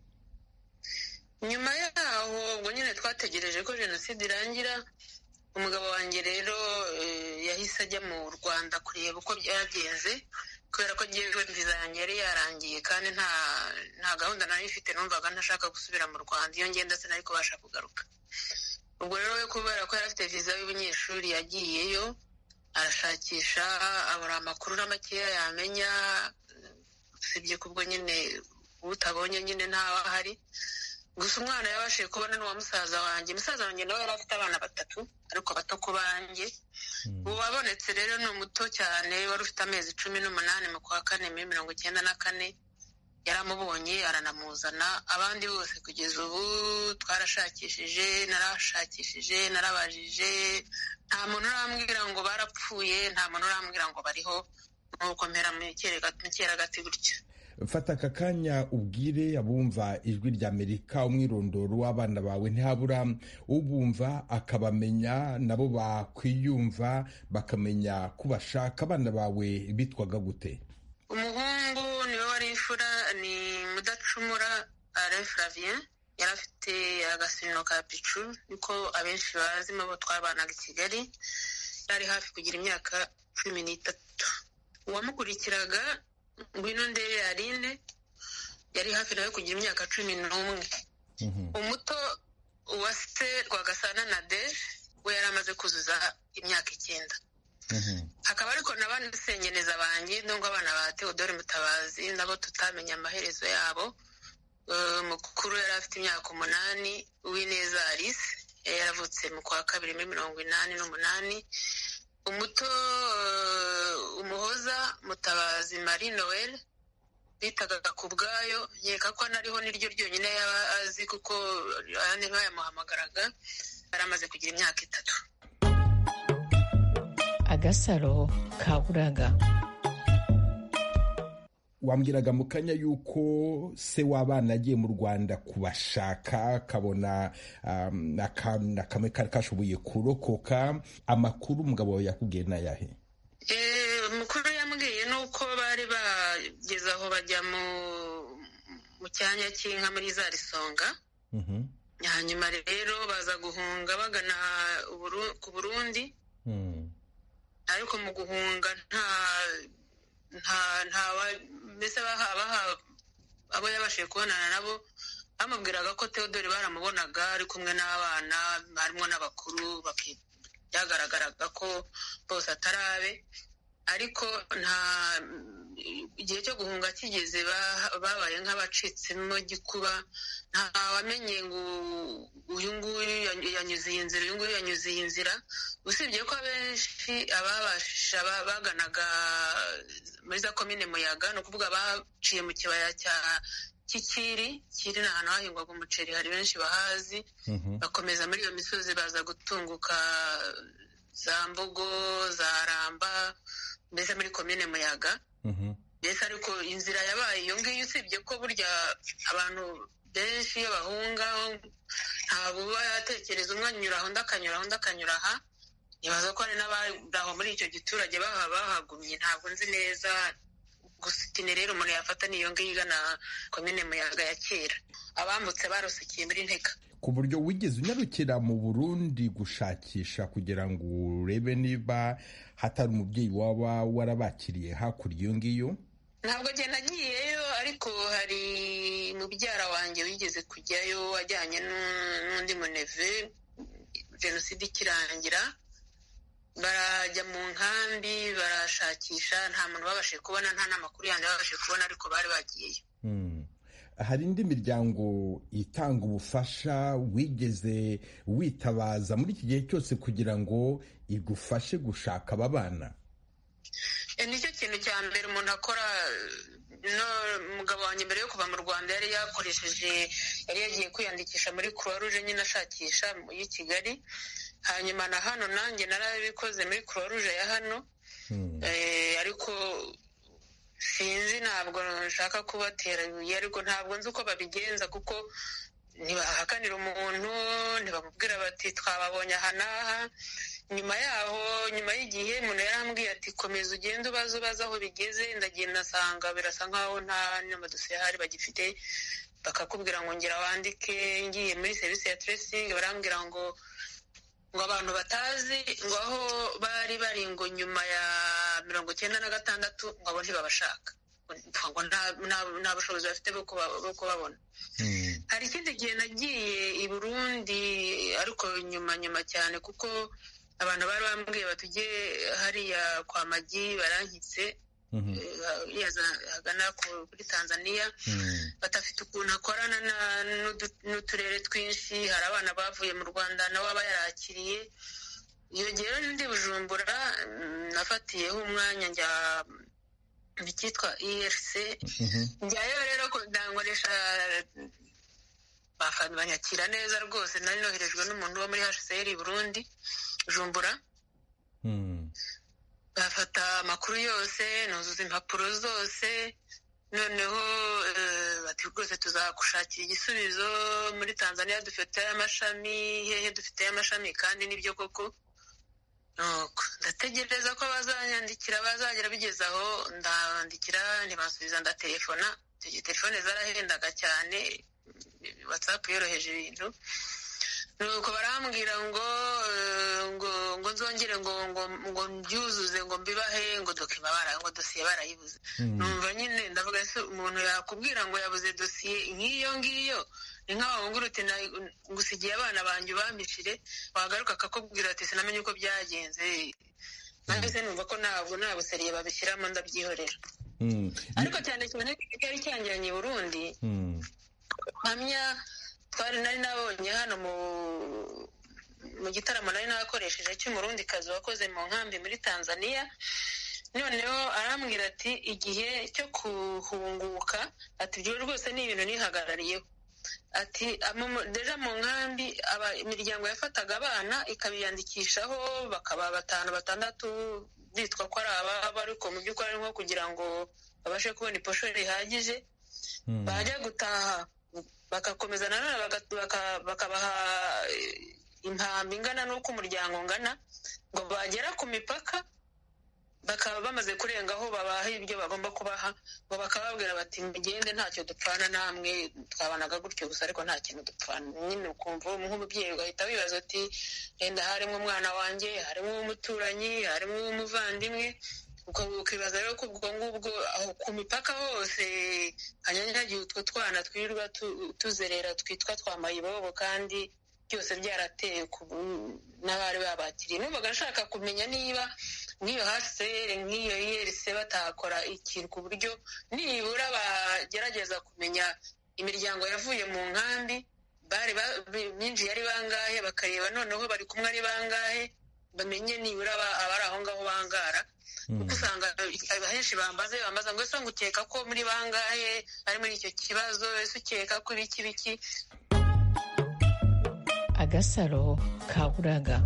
Nyuma yaho ubwo nyine twategereje ko jenoside irangira. Umugabo wanjye rero yahise ajya mu Rwanda kureba uko byagenze, kubera ko ngewe viza yanjye yari yarangiye kandi nta nta gahunda nari mfite, numvaga ntashaka gusubira mu Rwanda. Iyo ngenda sinari kubasha kugaruka. Ubwo rero we kubera ko yari afite viza y'ubunyeshuri yagiyeyo, arashakisha abura amakuru na makeya yamenya, usibye kubwo nyine utabonye nyine ntawe ahari. Gusa umwana yabashije kubona n'uwa musaza wanjye. Musaza wanjye nawe yari afite abana batatu ariko bato ku banjye. Ubu wabonetse rero ni umuto cyane, wari ufite amezi cumi n'umunani mu kwa kane muri mirongo icyenda na kane. Yaramubonye aranamuzana. Abandi bose kugeza ubu twarashakishije, narashakishije, narabajije, nta muntu urambwira ngo barapfuye, nta muntu urambwira ngo bariho. Nuko mpera mu cyeragati gutya. Fata aka kanya ubwire abumva Ijwi ry'Amerika umwirondoro w'abana bawe, ntihabura ubumva akabamenya, nabo bakwiyumva bakamenya kubashaka. Abana bawe bitwaga gute? Umuhungu niwe wari imfura, ni Mudacumura Alain Flavien. Yari afite agasino ka Pichu, niko abenshi bazi, mu bo twabanaga i Kigali. Yari hafi kugira imyaka cumi n'itatu. Uwamukurikiraga Ngwino Ndeye Aline yari hafi nawe kugira imyaka cumi n'umwe. Umuto wa se Rwagasana Nadege we yari amaze kuzuza imyaka icyenda. Hakaba ariko n'abandi sengeneza banjye nubwo abana ba Theodore Mutabazi nabo tutamenya amaherezo yabo. Mukuru yari afite imyaka umunani, Uwineza Alice yaravutse mu kwa kabiri muri mirongo inani n'umunani. Umuto Umuhoza Mutabazi Marie Noel bitaga ku bwayo, nkeka ko nariho niryo ryonyine yaba azi kuko ayandi bayamuhamagaraga. Baramaze kugira imyaka itatu. Agasaro Kaburaga. Wambwiraga mu kanya yuko se w'abana agiye mu Rwanda kubashaka, kabona um, akana kamwe kari kashoboye kurokoka. Amakuru umugabo wawe yakubwiye n'ayahe? Eh, mukuru yambwiye nuko bari bageze aho bajya mu mu cyanya cy'inka muri za Risonga. Mhm. Hanyuma rero baza guhunga bagana ku Burundi. Mhm. Ariko mu guhunga nta nta nta mbese bahaba abo yabashije kubonana nabo, bamubwiraga ko Theodore baramubonaga ari kumwe n'abana, harimo n'abakuru, byagaragaraga ko bose atarabe. ariko nta igihe cyo guhunga kigeze babaye nk'abacitsemo gikuba nta wamenye ngo uyu nguyu yanyuze iyi nzira uyu nguyu yanyuze iyi nzira usibye ko abenshi ababasha baganaga muri za komine Muyaga ni ukuvuga baciye mu kibaya cya Kikiri kiri n'ahantu hahingwaga umuceri hari benshi bahazi bakomeza muri iyo misozi baza gutunguka za Mbogo za Ramba mbese muri komine Muyaga mbese ariko inzira yabaye iyo ngiyo usibye ko burya abantu benshi iyo bahunga ntabwo bayatekereza umwe anyura aho undi akanyura aho undi akanyura aha nibaza ko hari n'abaraho muri icyo giturage bahagumye ntabwo nzi neza gusa itine rero umuntu yafata n'iyo ngiyo igana komine Muyaga ya kera abambutse barusikiye muri Ntega ku buryo wigeze unyarukira mu Burundi gushakisha kugira ngo urebe niba hatari umubyeyi waba warabakiriye hakurya iyo ngiyo ntabwo njye nagiyeyo ariko hari mubyara wanjye wigeze kujyayo wajyanye n'undi muneve jenoside ikirangira barajya mu nkambi barashakisha nta muntu babashije kubona nta n'amakuru yandi babashije kubona ariko bari bagiyeyo hari indi miryango itanga ubufasha wigeze witabaza muri iki gihe cyose kugira ngo igufashe gushaka aba bana nicyo kintu cya mbere umuntu akora no umugabo wanjye mbere yo kuva mu Rwanda yari yakoresheje yari yagiye kwiyandikisha muri Croix Rouge nyine ashakisha y'i Kigali hanyuma na hano nanjye narabikoze muri Croix Rouge ya hano ariko sinzi ntabwo nshaka kubatera ibuye ariko ntabwo nzi uko babigenza kuko ntibahakanira umuntu ntibamubwira bati twababonye aha n'aha nyuma yaho nyuma y'igihe umuntu yarambwiye ati komeza ugende ubaze ubaze aho bigeze ndagenda asanga birasa nkaho nta n'amadosiye ahari bagifite bakakubwira ngo ngira wandike ngiye muri serivisi ya tracing barambwira ngo ngo abantu batazi ngo aho bari bari ngo nyuma ya mirongo icyenda na gatandatu ngo abo ntibabashaka ngo nta bushobozi bafite bwo kubabona hari ikindi gihe nagiye i Burundi ariko nyuma nyuma cyane kuko abantu bari bambwiye batujye hariya kwa Magi barankitse hagana kuri Tanzania batafite ukuntu akorana n'uturere twinshi hari abana bavuye mu Rwanda nawe aba yarakiriye iyo gihe ndi Bujumbura nafatiyeho umwanya njya mu cyitwa E R C njyayo rero ndangoresha banyakira neza rwose nari noherejwe n'umuntu wo muri H C R i Burundi Bujumbura bafata amakuru yose nuzuza impapuro zose noneho bati rwose tuzagushakira igisubizo muri Tanzania dufite amashami hehe dufite amashami kandi nibyo koko ndategereza ko bazanyandikira bazagera bigeze aho ndandikira ntibasubiza ndatelefona telefone zarahendaga cyane WhatsApp yoroheje ibintu nuko barambwira ngo ngo ngo nzongere ngo ngo ngo mbyuzuze ngo mbibahe ngo dokima bara ngo dosiye barayibuze numva nyine ndavuga ese umuntu yakubwira ngo yabuze dosiye nk'iyo ngiyo ni nk'aho nguruti ngusigiye abana banjye bambicire wagaruka akakubwira ati sinamenye uko byagenze nahise numva ko ntabwo nta buseriye babishyiramo ndabyihorera ariko cyane cyane cyari cyangiranye i Burundi mpamya twari nari nabonye hano mu mu gitaramo nari nakoresheje cy'umurundi kazi wakoze mu nkambi muri Tanzania noneho arambwira ati igihe cyo kuhunguka ati byo rwose ni ibintu nihagarariyeho ati deja mu nkambi imiryango yafataga abana ikabiyandikishaho bakaba batanu batandatu bitwa ko ari ababa ariko mu by'ukuri ari nko kugira ngo babashe kubona iposho rihagije bajya gutaha bagakomeza nanone bakabaha impambi ingana n'uko umuryango ungana ngo bagera ku mipaka bakaba bamaze kurengaho babaha ibyo bagomba kubaha ngo bakababwira bati mugende ntacyo dupfana namwe twabanaga gutyo gusa ariko nta kintu dupfana nyine ukumva nk'umubyeyi ugahita wibaza ati wenda harimo umwana wanjye harimo umuturanyi harimo umuvandimwe ukibaza rero ko ubwo ngubwo aho ku mipaka hose hanyanyagiye utwo twana twirirwa tuzerera twitwa twa mayibobo kandi byose byarateye n'abari babakiriye numvaga nshaka kumenya niba nk'iyo haseri nk'iyo yerise batakora ikintu ku buryo nibura bagerageza kumenya imiryango yavuye mu nkambi bari binjiye ari bangahe bakareba noneho bari kumwe ari bangahe bamenye nibura abari aho ngaho bangara kuko usanga ahenshi bambaze bambaza ngo ese ngukeka ko muri bangahe bari muri icyo kibazo ese ukeka ko ibiki biki. Agasaro kaburaga.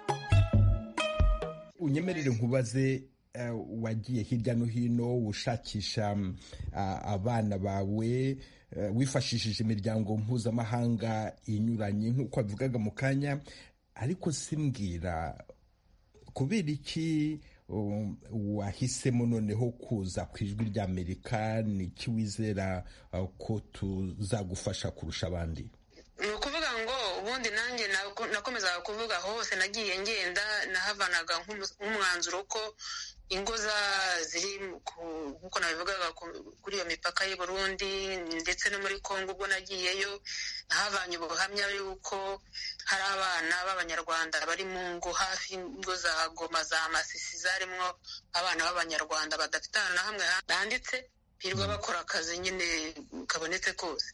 Unyemerere nkubaze wagiye hirya no hino ushakisha abana bawe wifashishije imiryango mpuzamahanga inyuranye nk'uko wabivugaga mu kanya, ariko simbwira kubera iki wahisemo noneho kuza ku ijwi ry'Amerika? Ni iki wizera ko tuzagufasha kurusha abandi? Ni ukuvuga ngo ubundi nanjye nakomezaga kuvuga hose nagiye ngenda nahavanaga nk'umwanzuro ko ingo ziri nk'uko nabivugaga kuri iyo mipaka y'u Burundi ndetse no muri Kongo. Ubwo nagiyeyo nahavanye ubuhamya yuko hari abana b'Abanyarwanda bari mu ngo hafi y'ingo za Goma za Masisi zarimo abana b'Abanyarwanda badafite ahantu na hamwe handitse birirwa bakora akazi nyine kabonetse kose.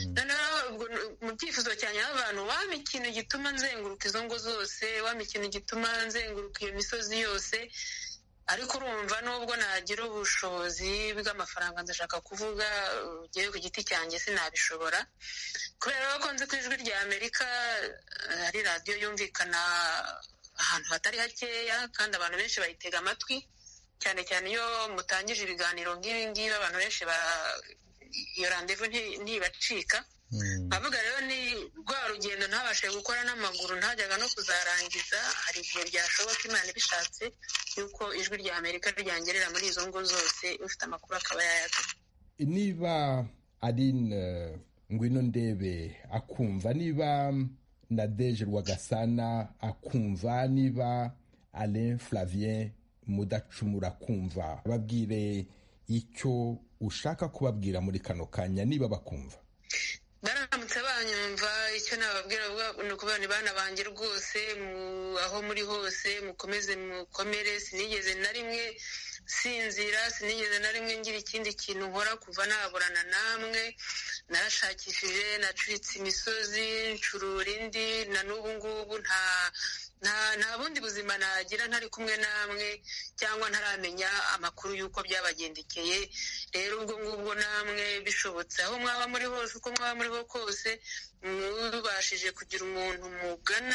Mu byifuzo cyane abantu wampa ikintu gituma nzenguruka izo ngo zose, wampa ikintu gituma nzenguruka iyo misozi yose, ariko urumva nubwo nagira ubushobozi bw'amafaranga ndashaka kuvuga ugiye ku giti cyanjye sinabishobora, kubera ko nzi ko ijwi rya Amerika ari radiyo yumvikana ahantu hatari hakeya kandi abantu benshi bayitega amatwi, cyane cyane iyo mutangije ibiganiro nk'ibi ngibi abantu benshi iyo randevu ntibacika. Nkavuga rero ni rwa rugendo ntabashe gukora n'amaguru ntajyaga no kuzarangiza, hari igihe byashoboka Imana ibishatse yuko ijwi rya Amerika ryangerera muri izo ngo zose ufite amakuru akaba yayaga. Niba Aline Ngwino Ndebe akumva, niba Nadege Rwagasana akumva, niba Alain Flavien Mudacumura kumva, babwire icyo ushaka kubabwira muri kano kanya niba bakumva. Baramutse banyumva icyo nababwira ni ukuvuga ni bana banjye rwose aho muri hose mukomeze mukomere. Sinigeze na rimwe sinzira, sinigeze na rimwe ngira ikindi kintu nkora kuva naburana namwe. Narashakishije, nacuritse imisozi, ncurura indi, na n'ubu ngubu nta nta bundi buzima nagira ntari kumwe namwe cyangwa ntaramenya amakuru y'uko byabagendekeye. Rero ubwo ngubwo namwe bishobotse aho mwaba muri hose, uko mwaba muri ho kose, mubashije kugira umuntu mugana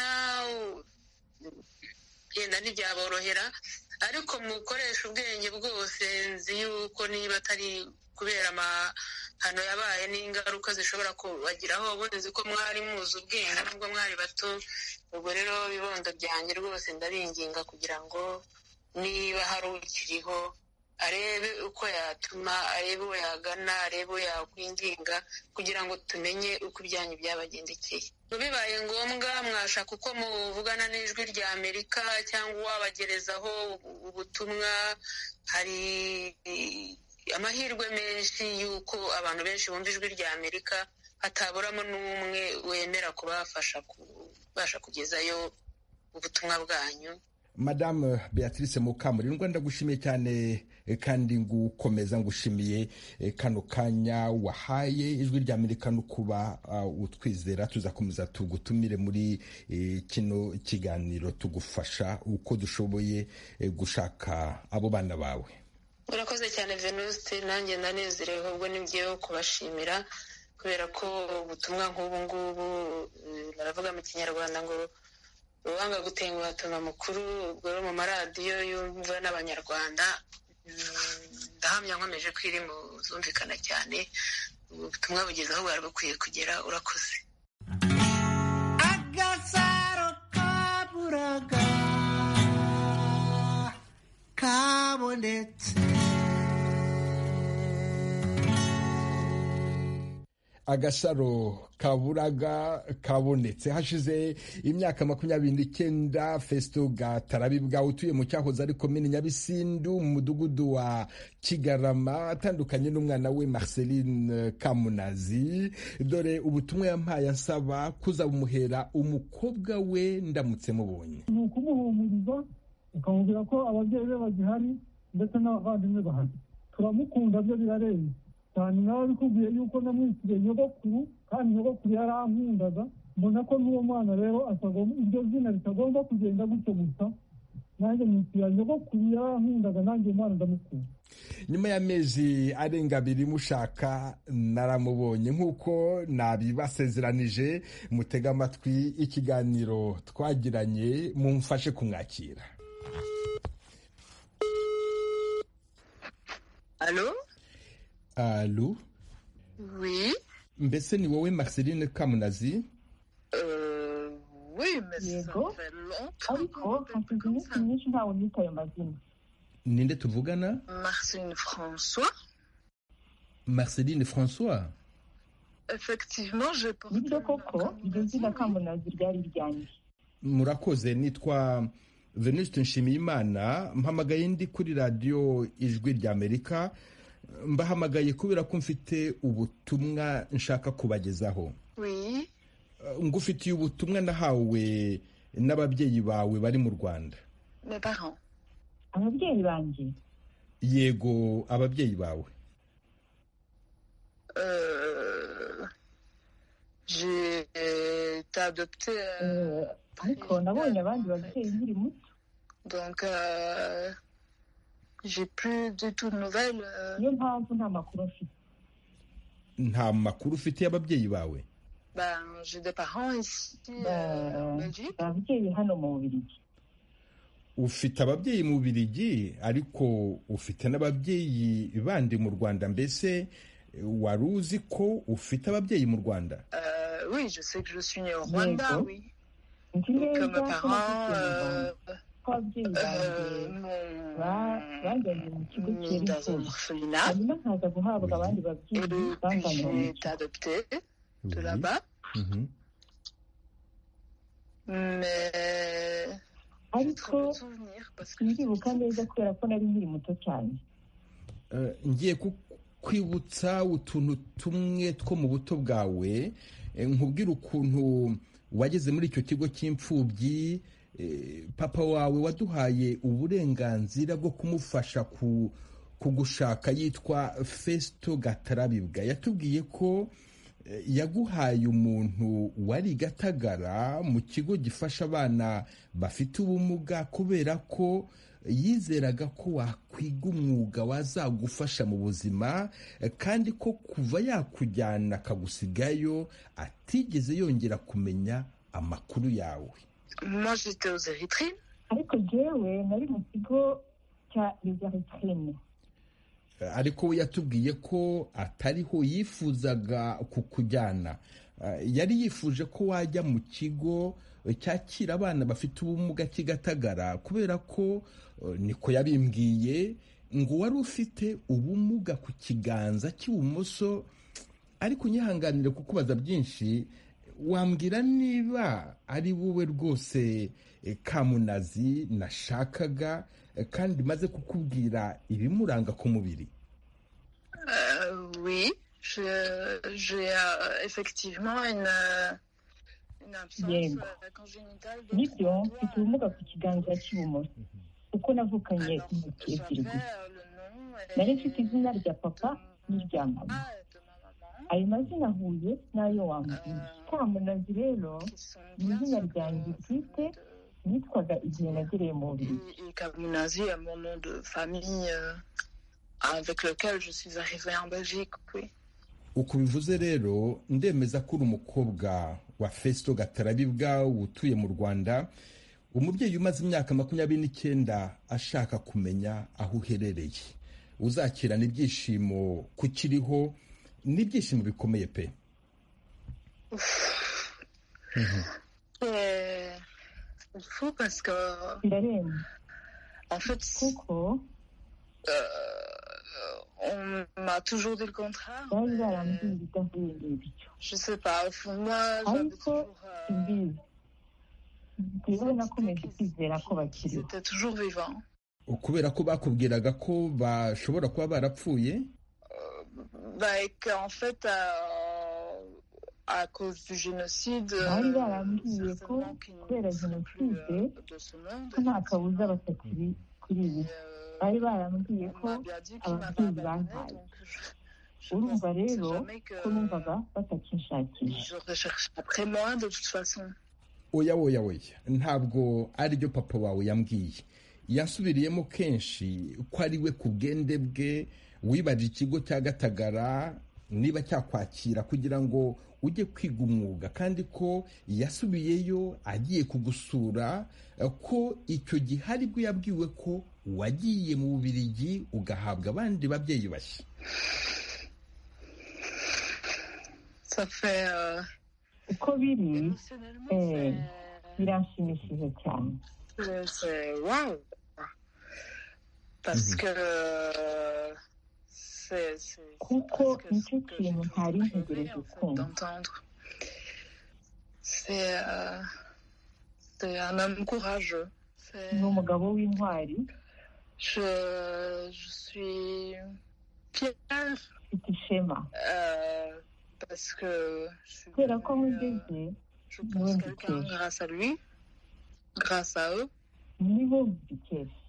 yenda ntibyaborohera, ariko mukoresha ubwenge bwose. Nzi yuko niba atari kubera amahano yabaye n'ingaruka zishobora kubagiraho, ubundi nzi ko mwari muzi ubwenge nubwo mwari bato. Ubwo rero ibibondo byanjye rwose ndabinginga kugira ngo niba hari ukiriho arebe uko yatuma, arebe uwo yagana, arebe uwo yakwinginga kugira ngo tumenye uko ibyanyu byabagendekeye. Bibaye ngombwa mwashaka uko muvugana n'ijwi rya Amerika cyangwa wabagerezaho ubutumwa, hari amahirwe menshi y'uko abantu benshi bumva ijwi rya Amerika hataburamo n'umwe wemera kubafasha kubasha kugezayo ubutumwa bwanyu. Madame Beatrice Mukamurindwa, ndagushimiye cyane kandi ngukomeza ngushimiye kano kanya wahaye ijwi rya Amerika no kuba utwizera. Tuzakomeza tugutumire muri kino kiganiro tugufasha uko dushoboye gushaka abo bana bawe. Urakoze cyane Venuste, nanjye ndanezerewe ubwo nibyo kubashimira, kubera ko ubutumwa nk'ubu ngubu baravuga mu Kinyarwanda ngo uwanga gutenguha atuma mukuru. Ubwo mu maradiyo yumva n'Abanyarwanda ndahamya nkomeje ko iri mu zumvikana cyane, ubutumwa bugeze aho bwari bukwiye kugera. Urakoze. Agasaro kaburaga kabonetse. Agasaro kaburaga kabonetse. Hashize imyaka makumyabiri n'icyenda Festo Gatarabibwa utuye mu cyahoze ari komine Nyabisindu mu mudugudu wa Kigarama atandukanye n'umwana we Marceline Kamunazi. Dore ubutumwa yampaye ansaba kuzabumuhera umukobwa we ndamutse mubonye. Ni ukumuhumuriza ukamubwira ko ababyeyi be bagihari ndetse n'abavandimwe bahari. Turamukunda byo birarenze cyane, nawe bikubwiye yuko namwitiriye nyogokuru kandi nyogokuru yarankundaga, mbona ko n'uwo mwana rero iryo zina ritagomba kugenda gutyo gusa, nanjye mwitira nyogokuru yarankundaga, nanjye umwana ndamukunda. Nyuma y'amezi arenga abiri mushaka naramubonye nk'uko nabibasezeranije. Mutega amatwi ikiganiro twagiranye, mumfashe kumwakira. Allô? Allô? Oui. Mbese ni wowe Marceline Kamunazi? Euh, oui, mais ça fait longtemps. Ariko hashize iminsi myinshi ntawe nita ayo mazina. Ninde tuvugana? Marceline François. Marceline François? Effectivement, je porte. Nibyo koko, iryo zina Kamunazi ryari ryanjye. Murakoze, nitwa Venuste Nshimiyimana, mpamagaye ndi kuri radio Ijwi ry'Amerika. Mbahamagaye kubera ko mfite ubutumwa nshaka kubagezaho. Oui. Ngufitiye ubutumwa nahawe n'ababyeyi bawe bari mu Rwanda. Mes parents. Ababyeyi banjye? Yego, ababyeyi bawe. Euh, j'ai été adoptée. Euh, ariko nabonye abandi babyeyi nkiri muto. Donc, euh, j'ai plus du tout de nouvelles. Niyo mpamvu nta makuru mfite. Nta makuru ufite y'ababyeyi bawe? Ben, j'ai des parents ici en Belgique. Ababyeyi hano mu Bubiligi. Ufite ababyeyi mu Bubiligi, ariko ufite n'ababyeyi bandi mu Rwanda. Mbese wari uzi ko ufite ababyeyi mu Rwanda? Euh, oui, je sais que je suis née au Rwanda, oui. Donc, mes parents... Euh, ababyeyi banjye bajyanye mu kigo cy'imfubyi, hanyuma nkaza guhabwa abandi babyeyi bangana mu j'ai été adoptée de là-bas. Mais ariko ndibuka neza kubera ko nari nkiri muto cyane. Ngiye kwibutsa utuntu tumwe two mu buto bwawe, nkubwira ukuntu wageze muri icyo kigo cy'imfubyi. Papa wawe waduhaye uburenganzira bwo kumufasha kugushaka, yitwa Festo Gatarabibwa. Yatubwiye ko yaguhaye umuntu wari Gatagara mu kigo gifasha abana bafite ubumuga, kubera ko yizeraga ko wakwiga umwuga wazagufasha mu buzima, kandi ko kuva yakujyana akagusigayo atigeze yongera kumenya amakuru yawe. Moi, j'étais aux Érythrines. Ariko jewe nari mu kigo cya Érythrines. Ariko we yatubwiye ko atariho yifuzaga kukujyana. Yari yifuje ko wajya mu kigo cyakira abana bafite ubumuga cy'Igatagara, kubera ko niko yabimbwiye ngo wari ufite ubumuga ku kiganza cy'ibumoso. Ariko nyihanganire kukubaza byinshi, wambwira niba ari wowe rwose Kamunazi nashakaga kandi maze kukubwira ibimuranga ku mubiri? Euh, oui, j'ai euh, effectivement une, une absence congénitale. Nibyo, mfite ubumuga ku kiganza cy'ibumoso uko navukanye intoki ebyiri gusa. Nari mfite izina rya papa n'irya mama. Ayo mazina ahuye n'ayo wambwiye. Kamunazi rero ni izina ryanjye bwite nitwaga igihe nagereye mu Bubiligi. Kamunazi est mon nom de famille euh, avec lequel je suis arrivée en Belgique, oui. Uko bivuze rero ndemeza ko uri umukobwa wa Festo Gatarabibwa utuye mu Rwanda, umubyeyi umaze imyaka makumyabiri n'icyenda ashaka kumenya aho uherereye. Uzakirana ibyishimo kukiriho, n'ibyishimo bikomeye pe. Il faut parce que en fait kuko on m'a toujours dit le contraire. Je sais pas, au fond de moi j'avais toujours ils étaient toujours vivants. Kubera ko bakubwiraga ko bashobora kuba barapfuye? Bah, qu'en fait, euh, à cause du génocide, bari barambwiye ko kubera jenoside ko nta kabuza batakiri kuri ibi bari barambwiye ko ababyeyi bantaye urumva rero ko numvaga batakinshakisha oya oya oya ntabwo aribyo papa wawe yambwiye yasubiriyemo kenshi ko ari we ku bwende bwe wibaje ikigo cya Gatagara niba cyakwakira kugira ngo ujye kwiga umwuga kandi ko yasubiyeyo agiye kugusura ko icyo gihe aribwo yabwiwe ko wagiye mu Bubiligi ugahabwa abandi babyeyi bashya. uko biri biranshimishije cyane kuko nicyo kintu ntari ntegereje kumva. ni umugabo w'intwari. mfite ishema kubera ko aho ngeze niwe mbikesha niho mbikesha.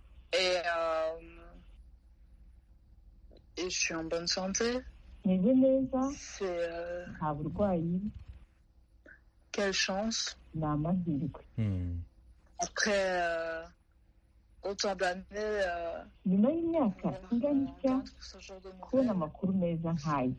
Et je suis en bonne santé. meze neza nta burwayi. Quelle chance. ni amahirwe. Après euh, autant d'années. Euh, nyuma y'imyaka ingana itya kubona amakuru meza nk'aya.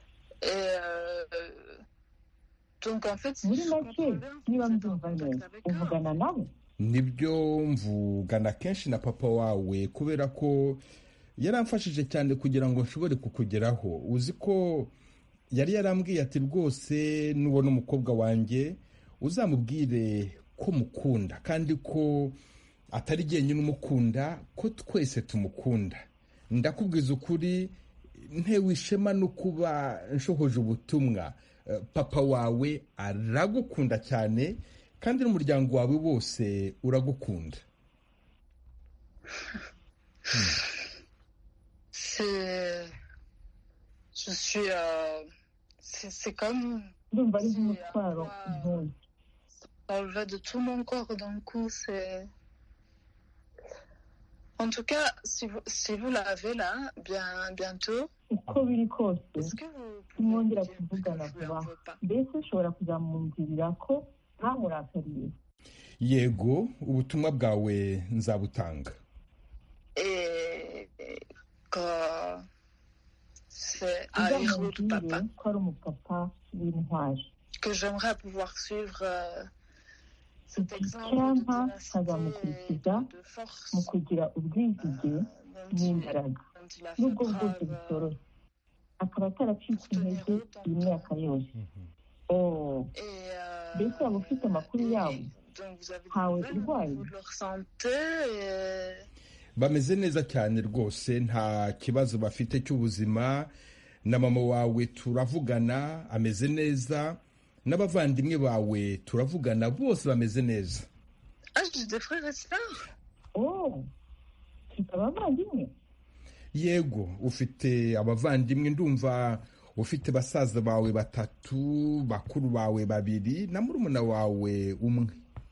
Donc en fait muri make niba mbyumva neza uvugana nabo. nibyo mvugana kenshi na papa wawe kubera ko yaramfashije cyane kugira ngo nshobore kukugeraho. uzi ko yari yarambwiye ati rwose nubona umukobwa wanjye uzamubwire ko mukunda kandi ko atari jyenyine umukunda ko twese tumukunda. ndakubwiza ukuri ntewe ishema no kuba nshohoje ubutumwa. papa wawe aragukunda cyane kandi n'umuryango wawe wose uragukunda. C'est je suis euh, c'est c'est comme ndumva ari nk'umutwaro nk'uyu. Ça va de tout mon corps d'un coup. C'est en tout cas si vous si vous l'avez là bien bientôt. uko biri kose mwongera kuvugana vuba mbese ushobora kuzamunzirira ko ntamurakariye. yego ubutumwa bwawe nzabutanga. uzamubwire ko ari umupapa w'intwari. que j'aimerais pouvoir suivre cet exemple icyampa nkazamukurikiza mu kugira ubwizige n'imbaraga n'ubwo bwose bitoroshye akaba ataracitse intege iyi myaka yose. oh mbese waba ufite amakuru yabo ntawe urwaye? bameze neza cyane rwose nta kibazo bafite cy'ubuzima. na mama wawe turavugana ameze neza n'abavandimwe bawe turavugana bose bameze neza. oh ufite abavandimwe? yego ufite abavandimwe ndumva ufite basaza bawe batatu bakuru bawe babiri na murumuna wawe umwe.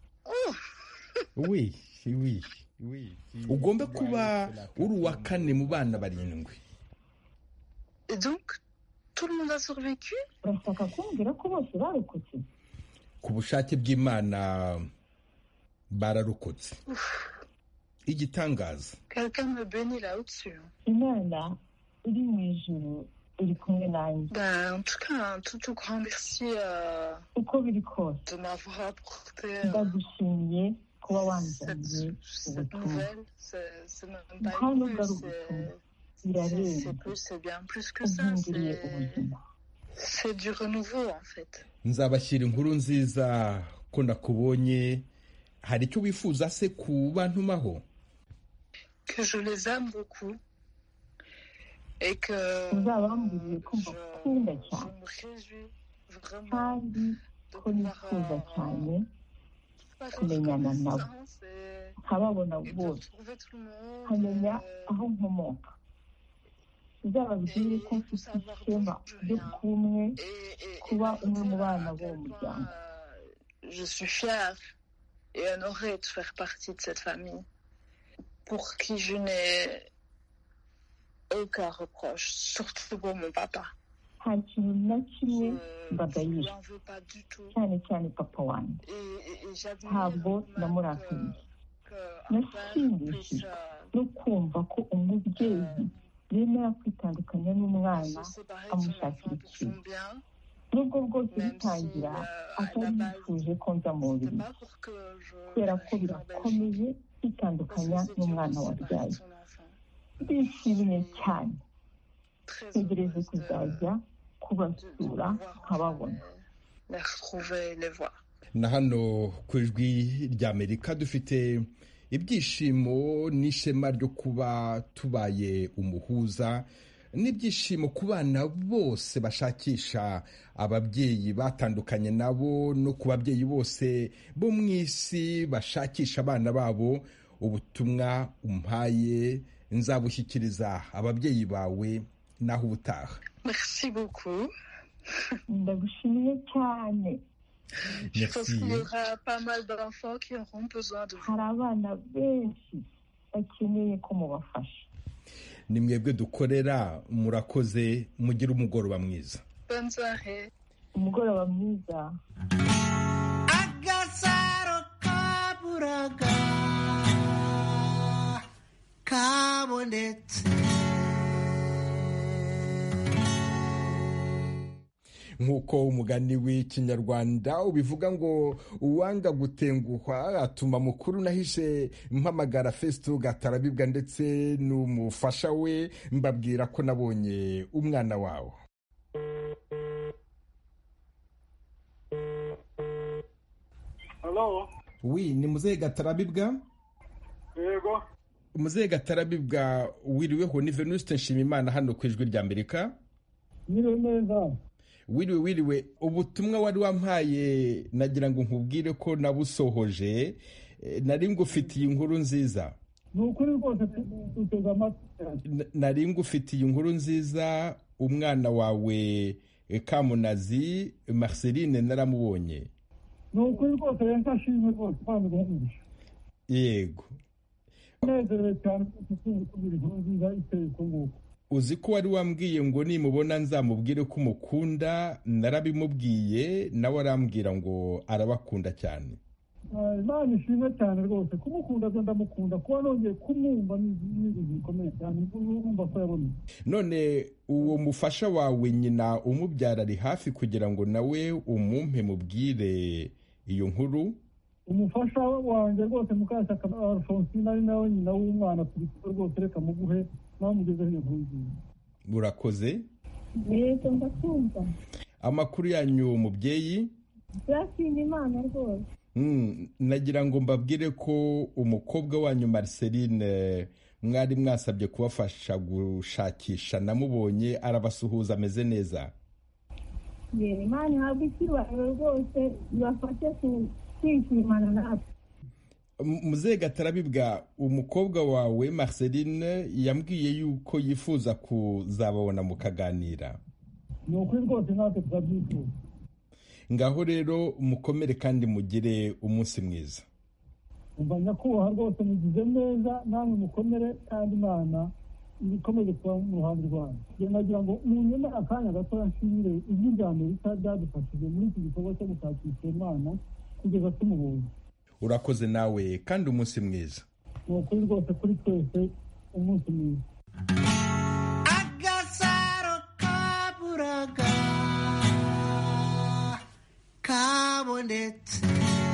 oui oui oui ugomba kuba uri uwa kane mu bana barindwi. Et donc tout le monde a survécu? urashaka kumbwira ko bose barokotse? ku bushake bw'Imana bararokotse. igitangaza. Quelqu'un me bénit là au-dessus. Imana iri mu ijuru iri kumwe nanjye. Ben, en tout cas un tout tout grand merci euh, uko biri kose de m'avoir apporté ndagushimiye kuba wanzaniye ubutumwa. ntabwo ari ubutumwa birarenze uhinduriye ubuzima. C'est du renouveau en fait. nzabashyira inkuru nziza ko nakubonye. hari icyo wifuza se ku bantumaho? Que je les aime beaucoup et que uzabamburiye ko mbakunda cyane kandi ko nifuza cyane kumenyana nabo nkababona bose nkamenya aho nkomoka. uzababwire ko mfite ishema ryo kuba umwe kuba umwe mu bana b'uwo muryango. Je suis fière et honorée de faire partie de cette famille pour qui je n'ai aucun reproche, surtout pour mon papa. nta kintu na kimwe mbagayira, cyane cyane papa wanjye ntabwo namurakariye. nashimishijwe no kumva ko umubyeyi yemera kwitandukanya n'umwana amushakira ikintu, nubwo bwose bitangira atari yifuje ko nza mu buriri, kubera ko birakomeye kwitandukanya n'umwana wabyaye. ndishimye cyane, ntegereje kuzajya kubasura nkababona. na hano ku ijwi ry'Amerika dufite ibyishimo n'ishema ryo kuba tubaye umuhuza, n'ibyishimo ku bana bose bashakisha ababyeyi batandukanye nabo, no ku babyeyi bose bo mu isi bashakisha abana babo. ubutumwa umpaye nzabushyikiriza ababyeyi bawe naho ubutaha. Merci beaucoup. ndagushimiye cyane. Je pense qu'il y aura pas mal d'enfants qui auront besoin de vous. hari abana benshi bakeneye ko mubafasha. ni mwebwe dukorera, murakoze, mugire umugoroba mwiza. Bonne soirée. umugoroba mwiza. Agasaro kaburaga kabonetse. nk'uko umugani w'ikinyarwanda ubivuga ngo uwanga gutenguhwa atuma mukuru. nahishe mpamagara Festo Gatarabibwa ndetse n'umufasha we mbabwira ko nabonye umwana wawe. Hello. Oui, ni Muzehe Gatarabibwa? Yego. Muzehe Gatarabibwa wiriweho, ni Venuste Nshimiyimana hano ku ijwi ry'Amerika. Nyiriwe neza. wiriwe wiriwe ubutumwa wari wampaye nagira ngo nkubwire ko nabusohoje. nari ngufitiye inkuru nziza. Ni ukuri rwose tutega amatwi. nari ngufitiye inkuru nziza. umwana wawe Kamunazi Marceline naramubonye. Ni ukuri rwose yashimye rwose kandi guhumuriza. Yego. Nezerewe cyane kugira inkuru nziza iteye ko nguko. uzi ko wari wambwiye ngo nimubona nzamubwire ko umukunda. narabimubwiye nawe arambwira ngo arabakunda cyane. Imana ishimwe cyane rwose, kumukunda byo ndamukunda, kuba nongeye kumwumva n'ibintu bikomeye cyane, numva ko yabonye. none uwo mufasha wawe nyina umubyara ari hafi kugira ngo nawe umumpe mubwire iyo nkuru? Umufasha wanjye rwose Mukashyaka Alphonsine ari nawe nyina w'umwana, turi rwose reka muguhe namugezeho iyo nkuru nziza. Urakoze. Yego ndakumva. Amakuru yanyu mubyeyi? Byashimye Imana rwose. Mm, nagira ngo mbabwire ko umukobwa wanyu Marceline mwari mwasabye kubafasha gushakisha namubonye, arabasuhuza ameze neza. Ye, Imana ihabwe icyubahiro rwose, ibafashe kwishimana natwe. Muzehe Gatarabibwa, umukobwa wawe Marceline yambwiye yuko yifuza kuzababona mukaganira. Ni ukuri rwose natwe turabyifuza. ngaho rero mukomere kandi mugire umunsi mwiza. umva nyakubahwa rwose mugize neza, namwe mukomere kandi Imana ikomeje kuba mu ruhande rwanyu. nagira ngo munyeme akanya gato nshimire ijwi rya Amerika ryadufashije muri iki gikorwa cyo gushakisha Imana kugeza tumubonye. Urakoze nawe kandi umunsi mwiza. Ni ukuri rwose kuri twese umunsi mwiza. Agasaro kaburaga kabonetse.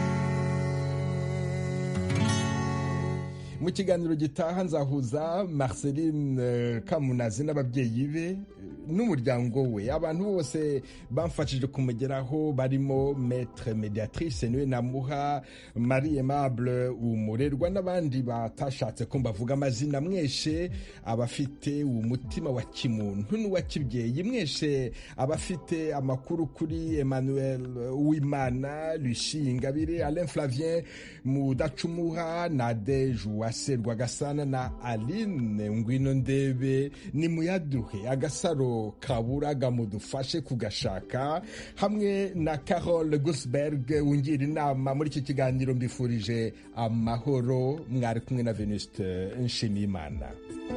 mu kiganiro gitaha nzahuza Marceline Kamunazi n'ababyeyi be n'umuryango we. abantu bose bamfashije kumugeraho barimo Maître Mediatrice niwe namuha, Marie Aimable umurerwa n'abandi batashatse ko mbavuga amazina. mweshe abafite umutima wa kimuntu n'uwa kibyeyi, mweshe abafite amakuru kuri Emmanuel Uwimana, Lucie Ingabire, Alain Flavien Mudacumuha, Nadege Uwase Rwagasana na Aline Ngwino Ndebe nimuyaduhe. Agasaro kaburaga mudufashe kugashaka, hamwe na Carole Gusberg ungira inama muri iki kiganiro. Mbifurije amahoro. Mwari kumwe na Venuste Nshimiyimana.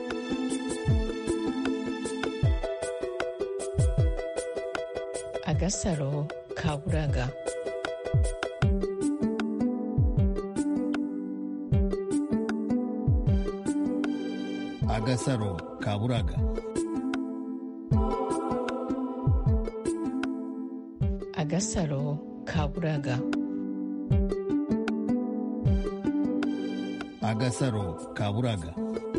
Agasaro kaburaga. Agasaro kaburaga. Agasaro kaburaga. Agasaro kaburaga.